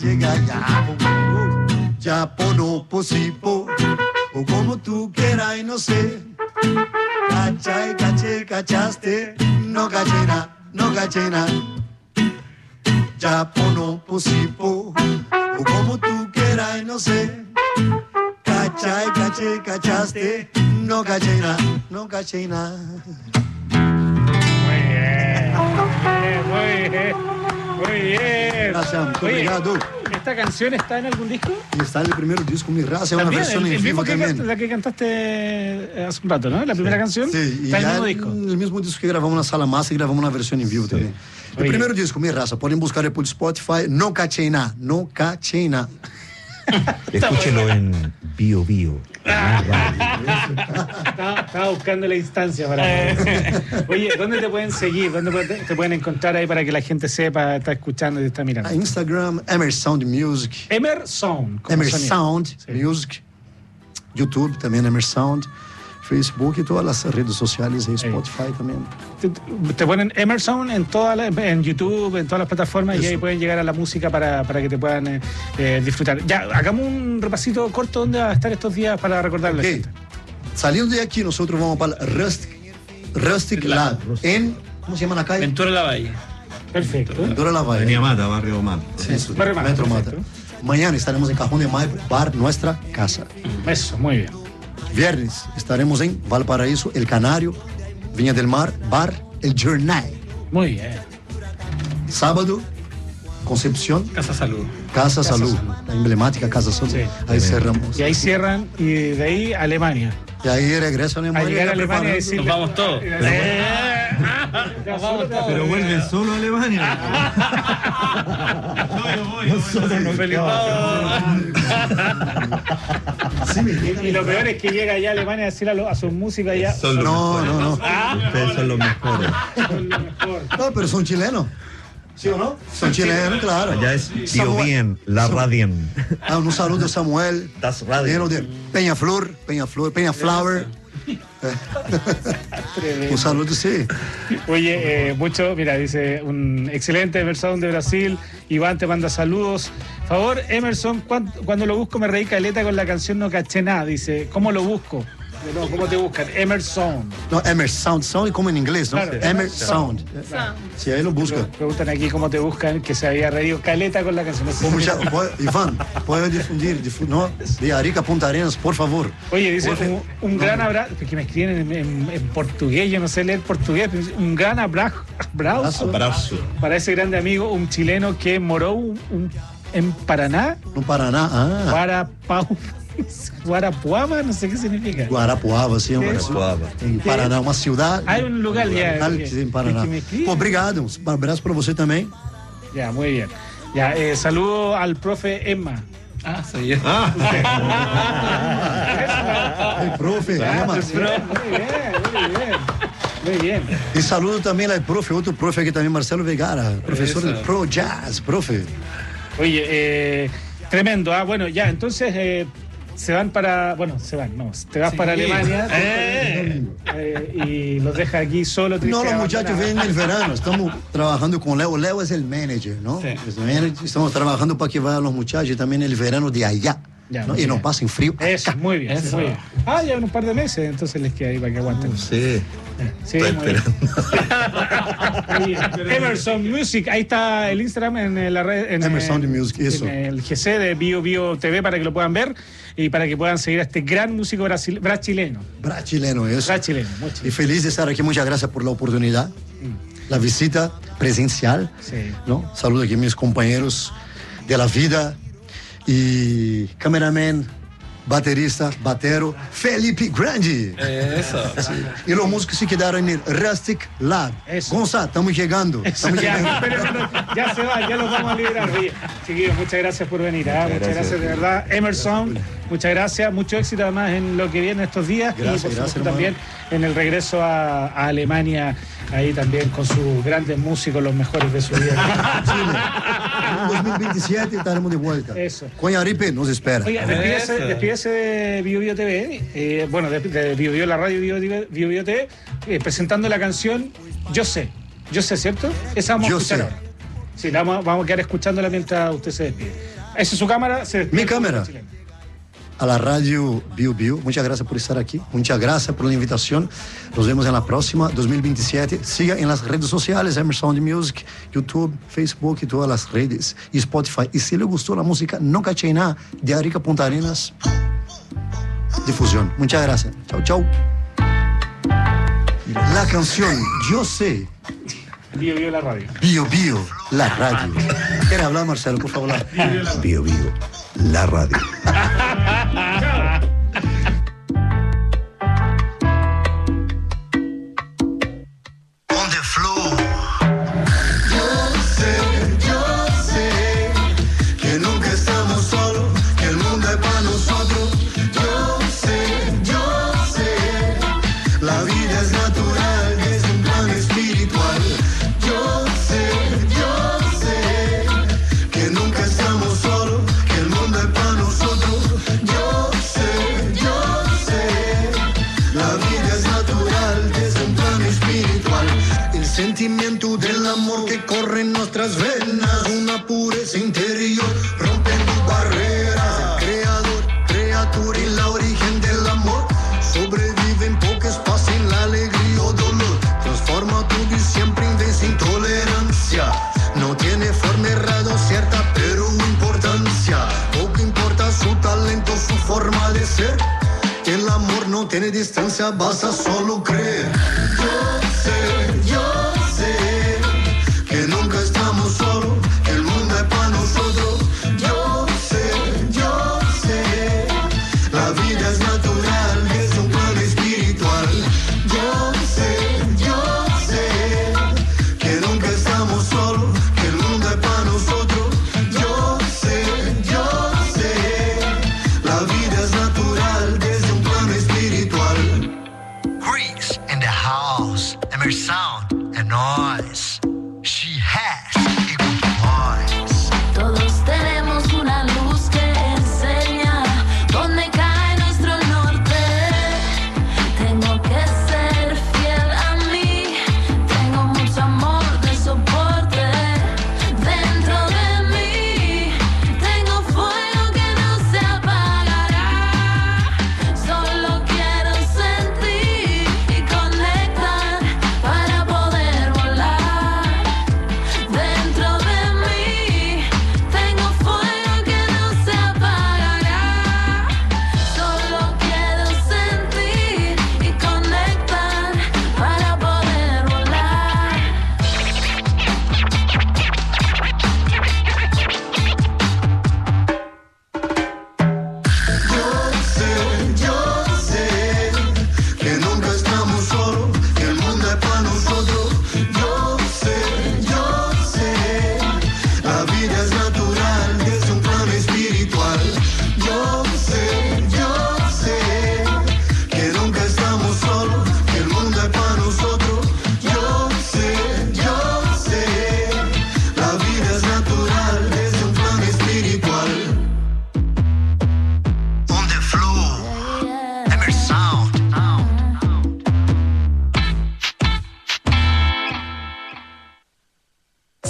Japono posipo, o como tú quieras, y no sé. Cachai, cachaste, no caché nada. Japono posipo, o como tú quieras, y no sé. Cachai, cachaste, no caché nada. Muy bien. Gracias, muito obrigado. ¿Esta canción está en algún disco? Y está en el primer disco, Mi Raza, es una versión en vivo también. La que cantaste hace un rato, ¿no? La primera canción. Sí, está en el mismo disco. El mismo disco que grabamos na Sala Massa y grabamos una versión en vivo también. El primer disco, Mi Raza, pueden buscar por Spotify, no caché nada. Escúchelo en Bio. Estaba buscando la instancia para... Oye, ¿dónde te pueden seguir? ¿Dónde te pueden encontrar ahí para que la gente sepa, está escuchando y está mirando? Instagram, Emersound Music. Emersound Music. YouTube también, Emersound. Facebook y todas las redes sociales y Spotify también. Te ponen Emerson en YouTube, en todas las plataformas. Eso. Y ahí pueden llegar a la música para que te puedan disfrutar. Ya, hagamos un repasito corto dónde va a estar estos días para recordarles. Okay. Saliendo de aquí, nosotros vamos para Rustic Lab en, ¿cómo se llama la calle? Ventura La Valle. Perfecto. Ventura La Valle. Avenida Mata, Barrio Mata. Sí, Metro Mata. Mañana estaremos en Cajón de Maipo, bar Nuestra Casa. Eso, muy bien. Viernes estaremos en Valparaíso, El Canario, Viña del Mar, bar El Journal. Muy bien. Sábado, Concepción. Casa Salud. Casa Salud, la emblemática Casa Salud. Sí. Ahí cerramos. Y ahí cierran, y de ahí Alemania. Y ahí regresan a Alemania. A llegar a Alemania y decir, nos vamos todos. Pero vuelven solo a Alemania. Nosotros nos Y lo peor es que llega allá a Alemania a decir a sus músicos allá. No. Ustedes son los mejores. No, pero son chilenos. ¿Sí o no? Son chilenos, claro. Allá es Tío Bien, la Radien. Un saludo a Samuel. Das Radio. Lleno de Peñaflower. Un saludo, sí. Oye, mira, dice un excelente Emerson de Brasil. Iván te manda saludos. Favor, Emerson, cuando lo busco me reí caleta con la canción No Caché Nada. Dice, ¿cómo lo busco? No, ¿cómo te buscan? Emerson. No, Emerson, sound como en inglés, ¿no? Claro, Emerson. Sí, ahí lo buscan. Preguntan aquí cómo te buscan, que se había reído caleta con la canción. Iván, puede difundir, ¿no? De Arica a Punta Arenas, por favor. Oye, dice un gran abrazo, porque me escriben en portugués, yo no sé leer portugués, pero un gran abrazo para ese grande amigo, un chileno que moró en Paraná. En Paraná, Guarapuava, no sé qué significa. Guarapuava, sim. Em Paraná, uma ciudad. Hay un lugar ya. En Paraná. Obrigado. Un abrazo para você también. Ya, muy bien. Ya, saludo al profe Emma. Soy yo. El profe Emma. Muy bien. Y saludo también al profe, otro profe aquí también, Marcelo Vegara, profesor del Pro Jazz, profe. Oye, Tremendo, bueno, ya, entonces te vas para Alemania y los deja aquí solo. No, los muchachos vienen en el verano, estamos trabajando con Leo. Leo es el manager, ¿no? Sí. Estamos trabajando para que vayan los muchachos también en el verano de allá. Ya, ¿no? Y no pasen frío. Eso, muy bien. Eso. Muy bien. Ya un par de meses, entonces les queda ahí para que aguanten. Sí. Estoy esperando. Emerson Music, ahí está el Instagram en la red. Emerson Music, eso. En el GC de Bio TV para que lo puedan ver y para que puedan seguir a este gran músico brasilero. Brasilero, eso. Brasilero, y feliz de estar aquí. Muchas gracias por la oportunidad. La visita presencial. Sí. ¿No? Saludo aquí a mis compañeros de la vida. Y cameraman, baterista, batero, Felipe Grande. Eso. Sí. Y los músicos se quedaron en el Rustic Lab. Gonzalo, estamos llegando. Ya se va, ya los vamos a liberar. Chiquillos, muchas gracias por venir. Muchas gracias de verdad. Emerson, muchas gracias. Mucho éxito además en lo que viene estos días. Gracias, y por supuesto hermano. también en el regreso a Alemania, ahí también con sus grandes músicos, los mejores de su vida. En 2027 estaremos de vuelta. Eso. Coñaripe nos espera. Oiga, despídese de Bio TV, de Bio la radio Bio TV, presentando la canción Yo sé, ¿cierto? Esa vamos a escuchar ahora. Sí, la vamos a quedar escuchándola mientras usted se despide. Esa es su cámara, se despide. Mi cámara. A la radio Bio. Muchas gracias por estar aquí. Muchas gracias por la invitación. Nos vemos en la próxima, 2027. Siga en las redes sociales, Emerson Music, YouTube, Facebook y todas las redes. Y Spotify. Y si le gustó la música No Caché Nada de Arica Punta Arenas, difusión. Muchas gracias. Chau. La canción Yo sé. Bio la radio. Bio la radio. ¿Quiere hablar, Marcelo? Por favor. Bio la radio. On the floor. Yo sé que nunca estamos solos, que el mundo es para nosotros. Yo sé, la vida es natural, es un plan espiritual. Yo sé, que nunca estamos solos, que el mundo es para nosotros. Yo sé, la vida es natural, es un plan espiritual. El sentimiento del amor que corre en nuestras venas, una pureza interior, rompiendo barreras. El creador, criatura y la origen del amor, sobrevive en poco espacio en la alegría o dolor. Transforma todo y siempre vence intolerancia. No tiene forma errada o cierta, pero importancia. Poco importa su talento, su forma de ser. El amor no tiene distancia, basta solo creer. Yo sé que nunca estamos solos, que el mundo es para nosotros. Yo sé, la vida es natural, es un plan espiritual. Yo sé, que nunca estamos solos, que el mundo es para nosotros. Yo sé, la vida es natural, es un plan espiritual. Greeks in the house. Emerson.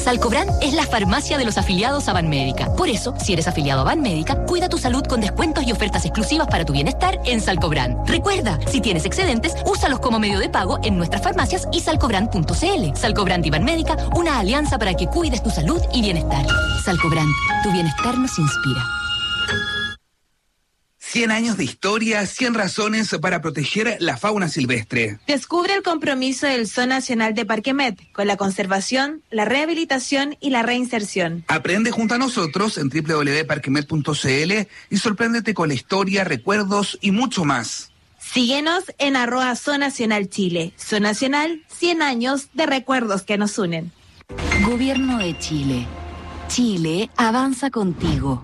Salcobran es la farmacia de los afiliados a Banmédica. Por eso, si eres afiliado a Banmédica, cuida tu salud con descuentos y ofertas exclusivas para tu bienestar en Salcobran. Recuerda, si tienes excedentes, úsalos como medio de pago en nuestras farmacias y salcobran.cl. Salcobran y Banmédica, una alianza para que cuides tu salud y bienestar. Salcobran, tu bienestar nos inspira. 100 años de historia, 100 razones para proteger la fauna silvestre. Descubre el compromiso del Zoo Nacional de Parque Met con la conservación, la rehabilitación y la reinserción. Aprende junto a nosotros en www.parquemet.cl y sorpréndete con la historia, recuerdos y mucho más. Síguenos en @Zoo Nacional Chile. Zoo Nacional, 100 años de recuerdos que nos unen. Gobierno de Chile. Chile avanza contigo.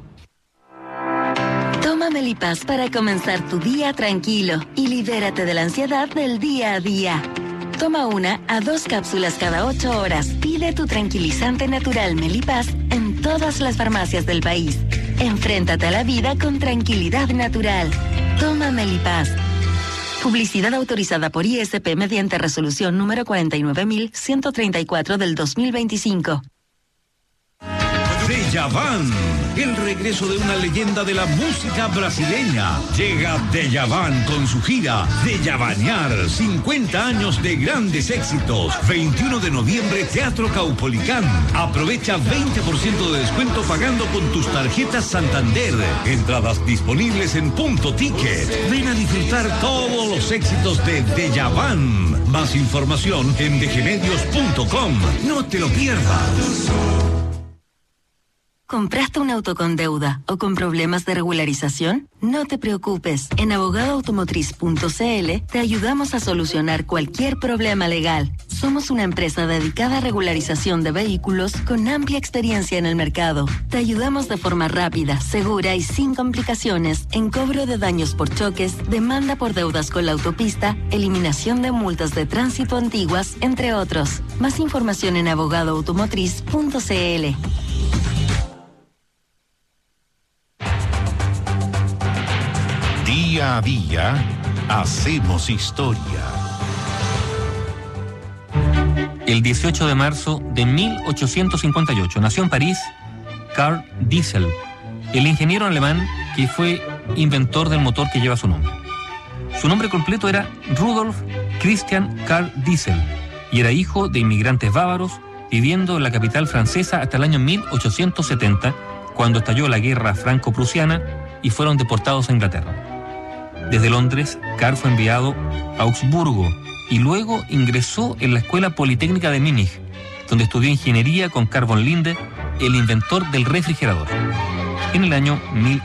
Toma Melipaz para comenzar tu día tranquilo y libérate de la ansiedad del día a día. Toma 1 a 2 cápsulas cada 8 horas. Pide tu tranquilizante natural Melipaz en todas las farmacias del país. Enfréntate a la vida con tranquilidad natural. Toma Melipaz. Publicidad autorizada por ISP mediante resolución número 49134 del 2025. Djavan, el regreso de una leyenda de la música brasileña. Llega Djavan con su gira Djavanear, 50 años de grandes éxitos. 21 de noviembre, Teatro Caupolicán. Aprovecha 20% de descuento pagando con tus tarjetas Santander. Entradas disponibles en Punto Ticket. Ven a disfrutar todos los éxitos de Djavan. Más información en dgmedios.com. No te lo pierdas. ¿Compraste un auto con deuda o con problemas de regularización? No te preocupes. En abogadoautomotriz.cl te ayudamos a solucionar cualquier problema legal. Somos una empresa dedicada a regularización de vehículos con amplia experiencia en el mercado. Te ayudamos de forma rápida, segura y sin complicaciones en cobro de daños por choques, demanda por deudas con la autopista, eliminación de multas de tránsito antiguas, entre otros. Más información en abogadoautomotriz.cl. Día a día, hacemos historia. El 18 de marzo de 1858 nació en París Carl Diesel, el ingeniero alemán que fue inventor del motor que lleva su nombre. Su nombre completo era Rudolf Christian Carl Diesel y era hijo de inmigrantes bávaros viviendo en la capital francesa hasta el año 1870, cuando estalló la guerra franco-prusiana y fueron deportados a Inglaterra. Desde Londres, Carl fue enviado a Augsburgo y luego ingresó en la Escuela Politécnica de Múnich, donde estudió ingeniería con Carl von Linde, el inventor del refrigerador. En el año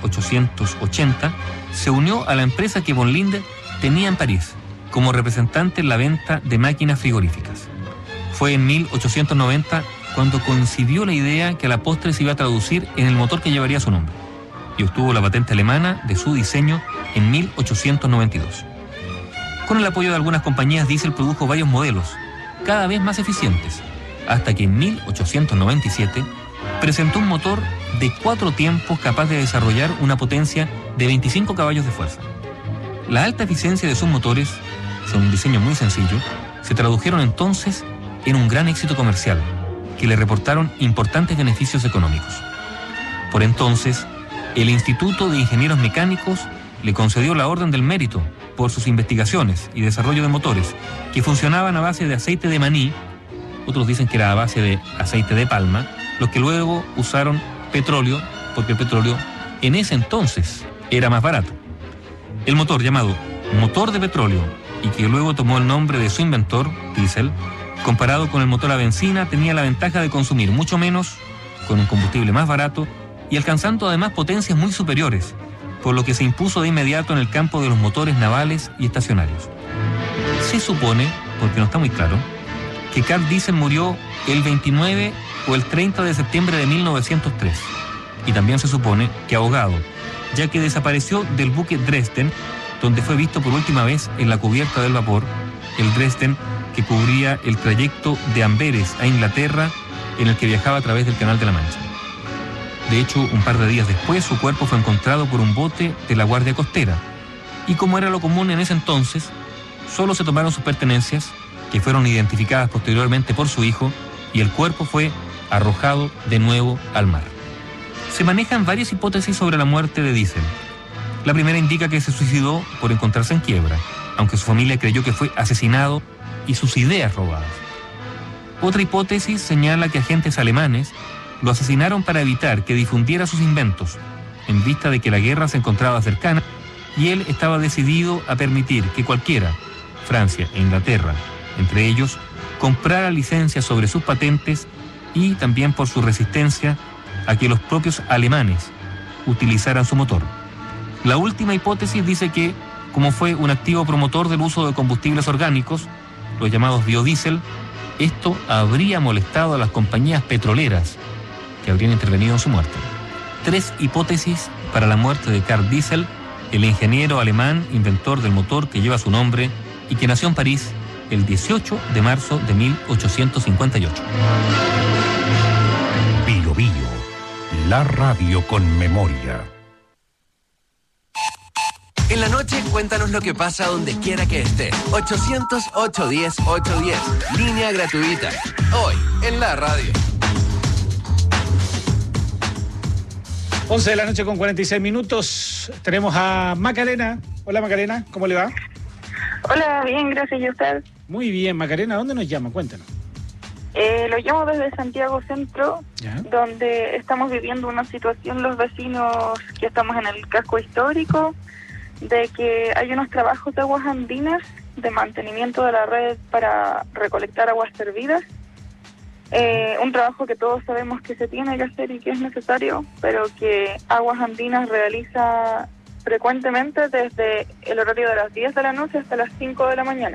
1880 se unió a la empresa que von Linde tenía en París, como representante en la venta de máquinas frigoríficas. Fue en 1890 cuando coincidió la idea que a la postre se iba a traducir en el motor que llevaría su nombre, y obtuvo la patente alemana de su diseño en 1892. Con el apoyo de algunas compañías, Diesel produjo varios modelos, cada vez más eficientes, hasta que en 1897 presentó un motor de 4 tiempos capaz de desarrollar una potencia de 25 caballos de fuerza. La alta eficiencia de sus motores, con un diseño muy sencillo, se tradujeron entonces en un gran éxito comercial, que le reportaron importantes beneficios económicos. Por entonces, el Instituto de Ingenieros Mecánicos le concedió la Orden del Mérito por sus investigaciones y desarrollo de motores que funcionaban a base de aceite de maní, otros dicen que era a base de aceite de palma, los que luego usaron petróleo, porque el petróleo en ese entonces era más barato. El motor, llamado motor de petróleo y que luego tomó el nombre de su inventor, Diesel, comparado con el motor a benzina, tenía la ventaja de consumir mucho menos, con un combustible más barato y alcanzando además potencias muy superiores, por lo que se impuso de inmediato en el campo de los motores navales y estacionarios. Se supone, porque no está muy claro, que Carl Diesel murió el 29 o el 30 de septiembre de 1903, y también se supone que ahogado, ya que desapareció del buque Dresden, donde fue visto por última vez en la cubierta del vapor, el Dresden que cubría el trayecto de Amberes a Inglaterra, en el que viajaba a través del Canal de la Mancha. De hecho, un par de días después, su cuerpo fue encontrado por un bote de la Guardia Costera. Y como era lo común en ese entonces, solo se tomaron sus pertenencias, que fueron identificadas posteriormente por su hijo, y el cuerpo fue arrojado de nuevo al mar. Se manejan varias hipótesis sobre la muerte de Diesel. La primera indica que se suicidó por encontrarse en quiebra, aunque su familia creyó que fue asesinado y sus ideas robadas. Otra hipótesis señala que agentes alemanes lo asesinaron para evitar que difundiera sus inventos, en vista de que la guerra se encontraba cercana y él estaba decidido a permitir que cualquiera, Francia e Inglaterra, entre ellos, comprara licencias sobre sus patentes y también por su resistencia a que los propios alemanes utilizaran su motor. La última hipótesis dice que, como fue un activo promotor del uso de combustibles orgánicos, los llamados biodiesel, esto habría molestado a las compañías petroleras que habrían intervenido en su muerte. 3 hipótesis para la muerte de Karl Diesel, el ingeniero alemán inventor del motor que lleva su nombre y que nació en París el 18 de marzo de 1858. Bio Bio, la radio con memoria. En la noche, cuéntanos lo que pasa donde quiera que estés. 800-810-810. Línea gratuita. Hoy, en la radio. 11 de la noche con 46 minutos. Tenemos a Macarena. Hola, Macarena. ¿Cómo le va? Hola, bien, gracias. ¿Y usted? Muy bien, Macarena. ¿Dónde nos llama? Cuéntanos. Lo llamo desde Santiago Centro, donde estamos viviendo una situación los vecinos que estamos en el casco histórico, de que hay unos trabajos de aguas andinas de mantenimiento de la red para recolectar aguas servidas. Un trabajo que todos sabemos que se tiene que hacer y que es necesario, pero que Aguas Andinas realiza frecuentemente desde el horario de las 10 de la noche hasta las 5 de la mañana.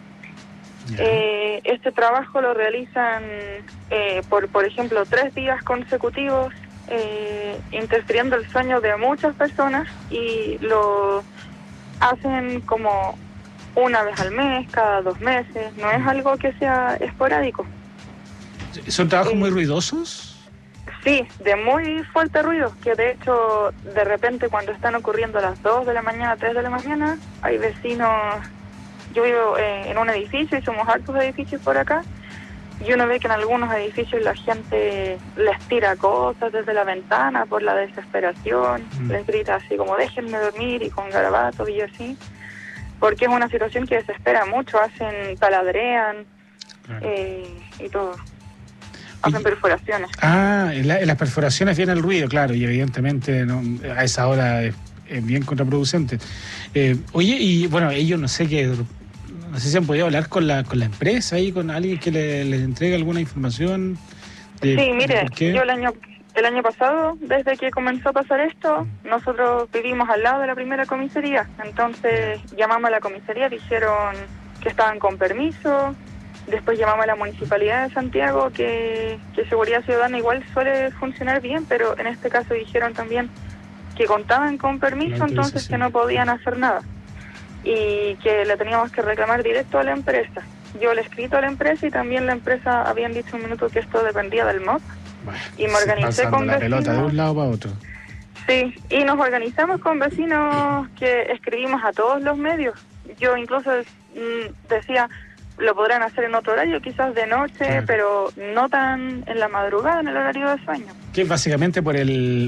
Este trabajo lo realizan por ejemplo, 3 días consecutivos, interfiriendo el sueño de muchas personas, y lo hacen como una vez al mes, cada 2 meses. No es algo que sea esporádico. ¿Son trabajos muy ruidosos? Sí, de muy fuerte ruido, que de hecho, de repente cuando están ocurriendo a las 2 de la mañana, 3 de la mañana, hay vecinos. Yo vivo en un edificio y somos hartos edificios por acá, y uno ve que en algunos edificios la gente les tira cosas desde la ventana por la desesperación, les grita así como déjenme dormir, y con garabatos y así, porque es una situación que desespera mucho, taladrean y todo. Hacen perforaciones. En las perforaciones viene el ruido, claro, y evidentemente a esa hora es bien contraproducente. Oye, y bueno, ellos no sé si han podido hablar con la empresa y con alguien que les entregue alguna información. Sí, mire, yo el año pasado, desde que comenzó a pasar esto, nosotros vivimos al lado de la primera comisaría, entonces llamamos a la comisaría, dijeron que estaban con permiso. Después llamamos a la Municipalidad de Santiago, que Seguridad Ciudadana igual suele funcionar bien, pero en este caso dijeron también que contaban con permiso, entonces que no podían hacer nada y que le teníamos que reclamar directo a la empresa. Yo le he escrito a la empresa, y también la empresa habían dicho un minuto que esto dependía del MOP, y me organicé con la vecinos. pelota de un lado para otro. Sí, y nos organizamos con vecinos que escribimos a todos los medios. Yo incluso decía, lo podrán hacer en otro horario, quizás de noche, claro, pero no tan en la madrugada, en el horario de sueño. Que es básicamente por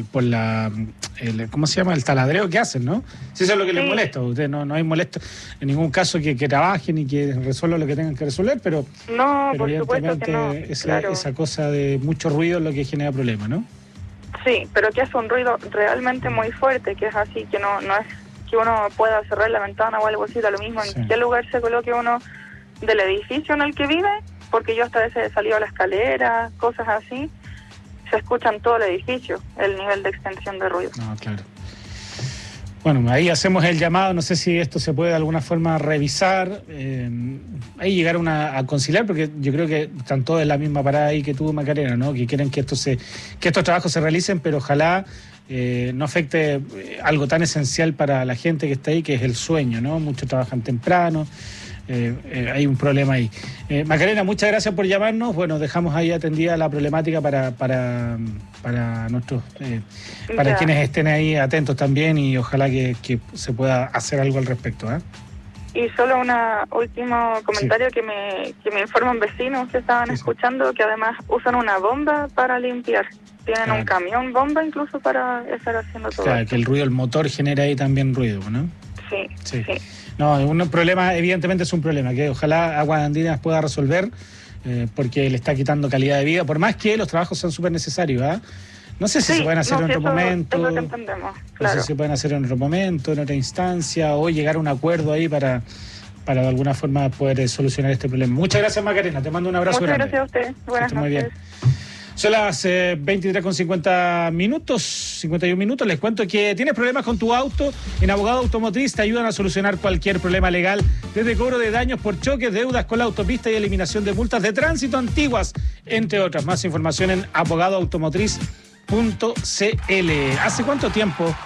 ¿cómo se llama? El taladreo que hacen, ¿no? Si eso es lo que les molesta. Ustedes no hay molesto en ningún caso que trabajen y que resuelvan lo que tengan que resolver, pero por supuesto que no. Esa cosa de mucho ruido es lo que genera problemas, ¿no? Sí, pero que es un ruido realmente muy fuerte, que es así, que no es que uno pueda cerrar la ventana o algo así, da lo mismo en qué lugar se coloque uno del edificio en el que vive, porque yo hasta a veces he salido a la escalera, cosas así, se escucha en todo el edificio el nivel de extensión de ruido. No, claro. Bueno, ahí hacemos el llamado, no sé si esto se puede de alguna forma revisar, ahí llegar a conciliar, porque yo creo que están todos en la misma parada ahí que tú, Macarena, ¿no? Que quieren que estos trabajos se realicen, pero ojalá no afecte algo tan esencial para la gente que está ahí, que es el sueño, ¿no? Muchos trabajan temprano. Hay un problema ahí. Macarena, muchas gracias por llamarnos. Bueno, dejamos ahí atendida la problemática para nuestros para quienes estén ahí atentos también, y ojalá que se pueda hacer algo al respecto, ¿eh? Y solo un último comentario que me informan vecinos que estaban escuchando, que además usan una bomba para limpiar. Tienen un camión bomba incluso para estar haciendo todo. Claro, que el ruido del motor genera ahí también ruido, ¿no? Sí. No, un problema, evidentemente es un problema que ojalá Aguas Andinas pueda resolver, porque le está quitando calidad de vida, por más que los trabajos sean súper necesarios, ¿ah? No sé si se pueden hacer en otro momento. Es lo que entendemos, claro. No sé si se pueden hacer en otro momento, en otra instancia, o llegar a un acuerdo ahí para de alguna forma poder solucionar este problema. Muchas gracias, Macarena. Te mando un abrazo grande. Muchas gracias a usted. Buenas noches. Muy bien. Son las 23:50 minutos, 51 minutos. Les cuento que tienes problemas con tu auto. En Abogado Automotriz te ayudan a solucionar cualquier problema legal, desde cobro de daños por choques, deudas con la autopista y eliminación de multas de tránsito antiguas, entre otras. Más información en abogadoautomotriz.cl. ¿Hace cuánto tiempo?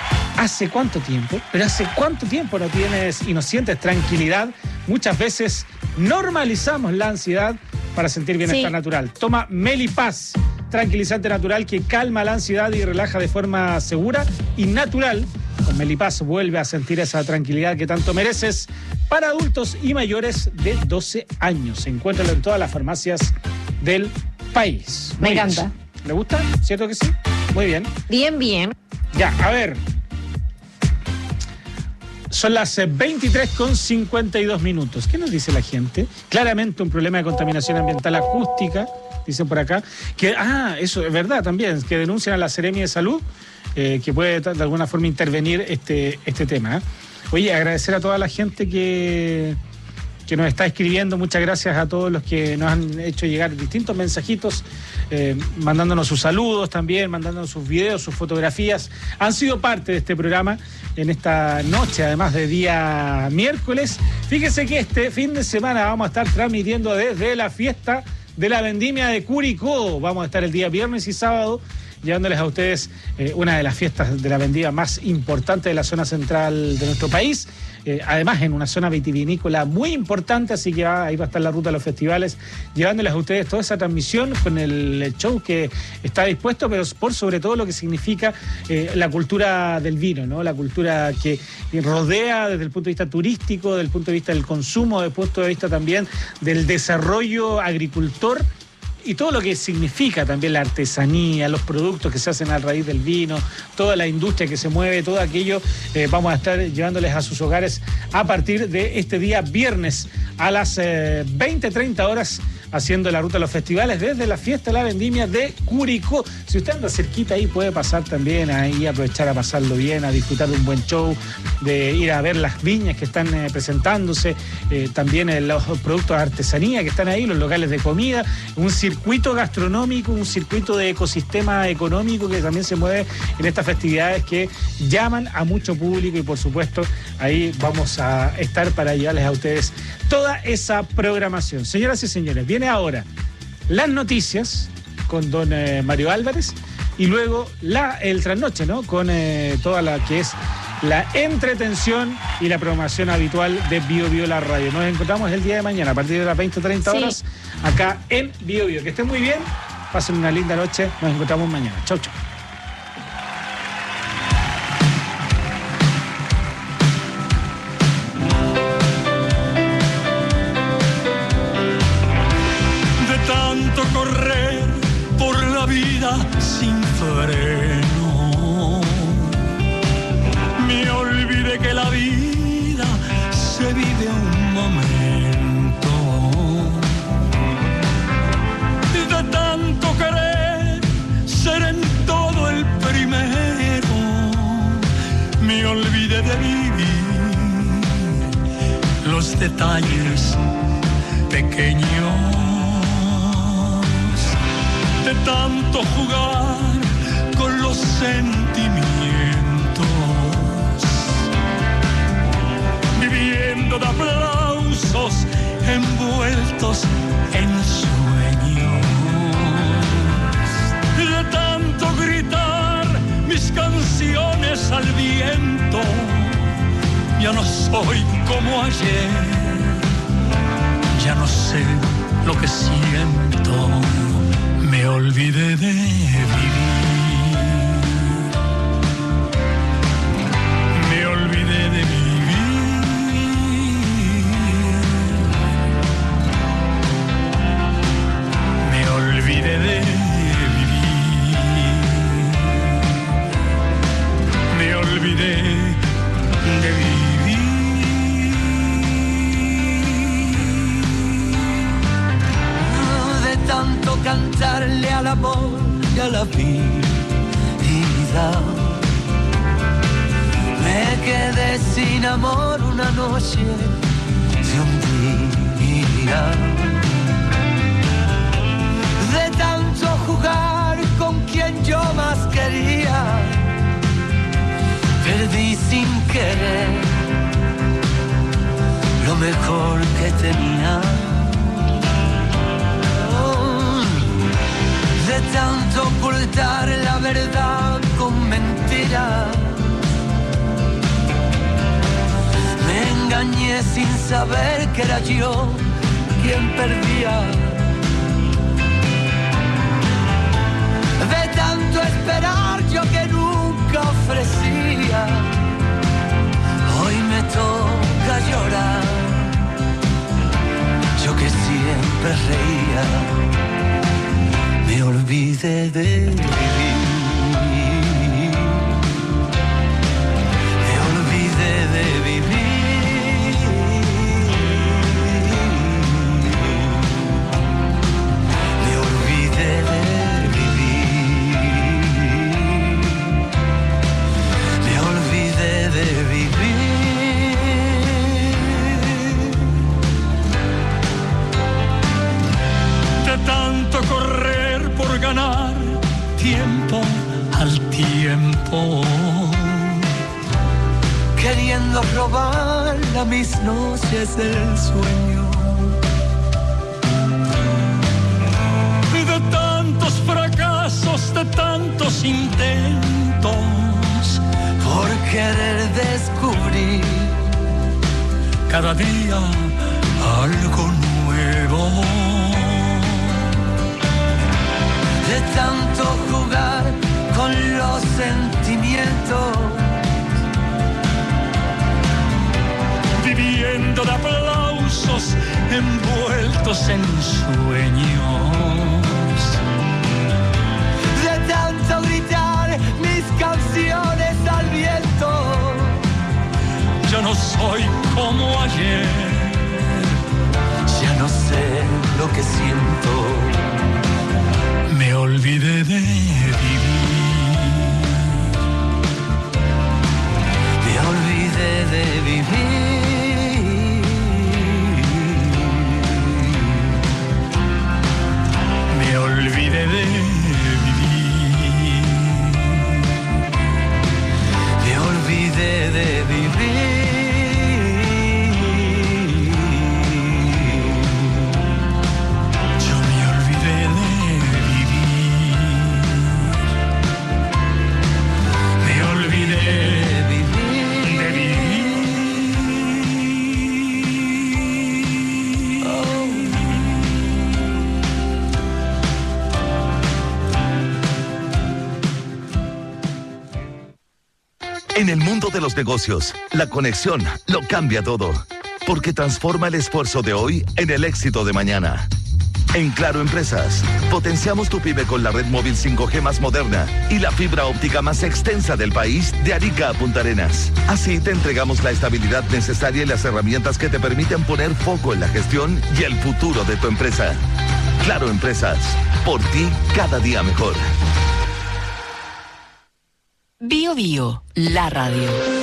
Pero ¿hace cuánto tiempo no tienes y no sientes tranquilidad? Muchas veces normalizamos la ansiedad para sentir bienestar natural. Toma Melipaz, tranquilizante natural que calma la ansiedad y relaja de forma segura y natural. Con Melipaz vuelve a sentir esa tranquilidad que tanto mereces. Para adultos y mayores de 12 años. Encuéntralo en todas las farmacias del país. Me encanta. ¿Le gusta? ¿Cierto que sí? Muy bien. Bien. Ya, a ver. Son las 23:52 minutos. ¿Qué nos dice la gente? Claramente un problema de contaminación ambiental acústica, dicen por acá. Eso es verdad también, que denuncian a la Seremi de Salud, que puede de alguna forma intervenir este tema. Oye, agradecer a toda la gente que nos está escribiendo. Muchas gracias a todos los que nos han hecho llegar distintos mensajitos, mandándonos sus saludos también, mandándonos sus videos, sus fotografías. Han sido parte de este programa en esta noche, además de día miércoles. Fíjense que este fin de semana vamos a estar transmitiendo desde la fiesta de la vendimia de Curicó. Vamos a estar el día viernes y sábado llevándoles a ustedes una de las fiestas de la vendimia más importantes de la zona central de nuestro país. Además en una zona vitivinícola muy importante, así que ahí va a estar la ruta de los festivales, llevándoles a ustedes toda esa transmisión con el show que está dispuesto, pero por sobre todo lo que significa la cultura del vino, ¿no? La cultura que rodea desde el punto de vista turístico, desde el punto de vista del consumo, desde el punto de vista también del desarrollo agricultor, y todo lo que significa también la artesanía, los productos que se hacen a raíz del vino, toda la industria que se mueve, todo aquello, vamos a estar llevándoles a sus hogares a partir de este día viernes a las 20:30 horas, haciendo la ruta de los festivales desde la fiesta de la vendimia de Curicó. Si usted anda cerquita ahí, puede pasar también ahí, aprovechar a pasarlo bien, a disfrutar de un buen show, de ir a ver las viñas que están presentándose, también los productos de artesanía que están ahí, los locales de comida, un circuito gastronómico, un circuito de ecosistema económico que también se mueve en estas festividades que llaman a mucho público, y por supuesto ahí vamos a estar para llevarles a ustedes toda esa programación. Señoras y señores, viene ahora las noticias con don Mario Álvarez, y luego el trasnoche, ¿no? Con toda la que es la entretención y la programación habitual de Bio Bio la radio. Nos encontramos el día de mañana a partir de las 20:30 horas acá en Bio Bio. Que estén muy bien, pasen una linda noche, nos encontramos mañana. Chau. De tanto correr por la vida sin freno, me olvidé que la vida se vive un momento. De tanto querer ser en todo el primero, me olvidé de vivir los detalles pequeños. De tanto jugar con los sentimientos, viviendo de aplausos envueltos en sueños. De tanto gritar mis canciones al viento, ya no soy como ayer, ya no sé lo que siento. Me olvidé de vivir, me olvidé de vivir. la vida. Me quedé sin amor una noche de un día. De tanto jugar con quien yo más quería, perdí sin querer lo mejor que tenía. De tanto ocultar la verdad con mentiras, me engañé sin saber que era yo quien perdía. De tanto esperar yo que nunca ofrecía, hoy me toca llorar, yo que siempre reía. Me olvidé de vivir, me olvidé de vivir, me olvidé de vivir, me olvidé de vivir. De tanto correr por ganar tiempo al tiempo, queriendo robar a mis noches del sueño. Y de tantos fracasos, de tantos intentos, por querer descubrir cada día algo nuevo. De tanto jugar con los sentimientos, viviendo de aplausos envueltos en sueños. De tanto gritar mis canciones al viento, yo no soy como ayer, ya no sé lo que siento. Me olvidé de vivir, me olvidé de vivir, me olvidé de vivir, me olvidé de vivir. En el mundo de los negocios, la conexión lo cambia todo, porque transforma el esfuerzo de hoy en el éxito de mañana. En Claro Empresas, potenciamos tu pyme con la red móvil 5G más moderna y la fibra óptica más extensa del país, de Arica a Punta Arenas. Así te entregamos la estabilidad necesaria y las herramientas que te permiten poner foco en la gestión y el futuro de tu empresa. Claro Empresas, por ti cada día mejor. Bio Bio, la radio.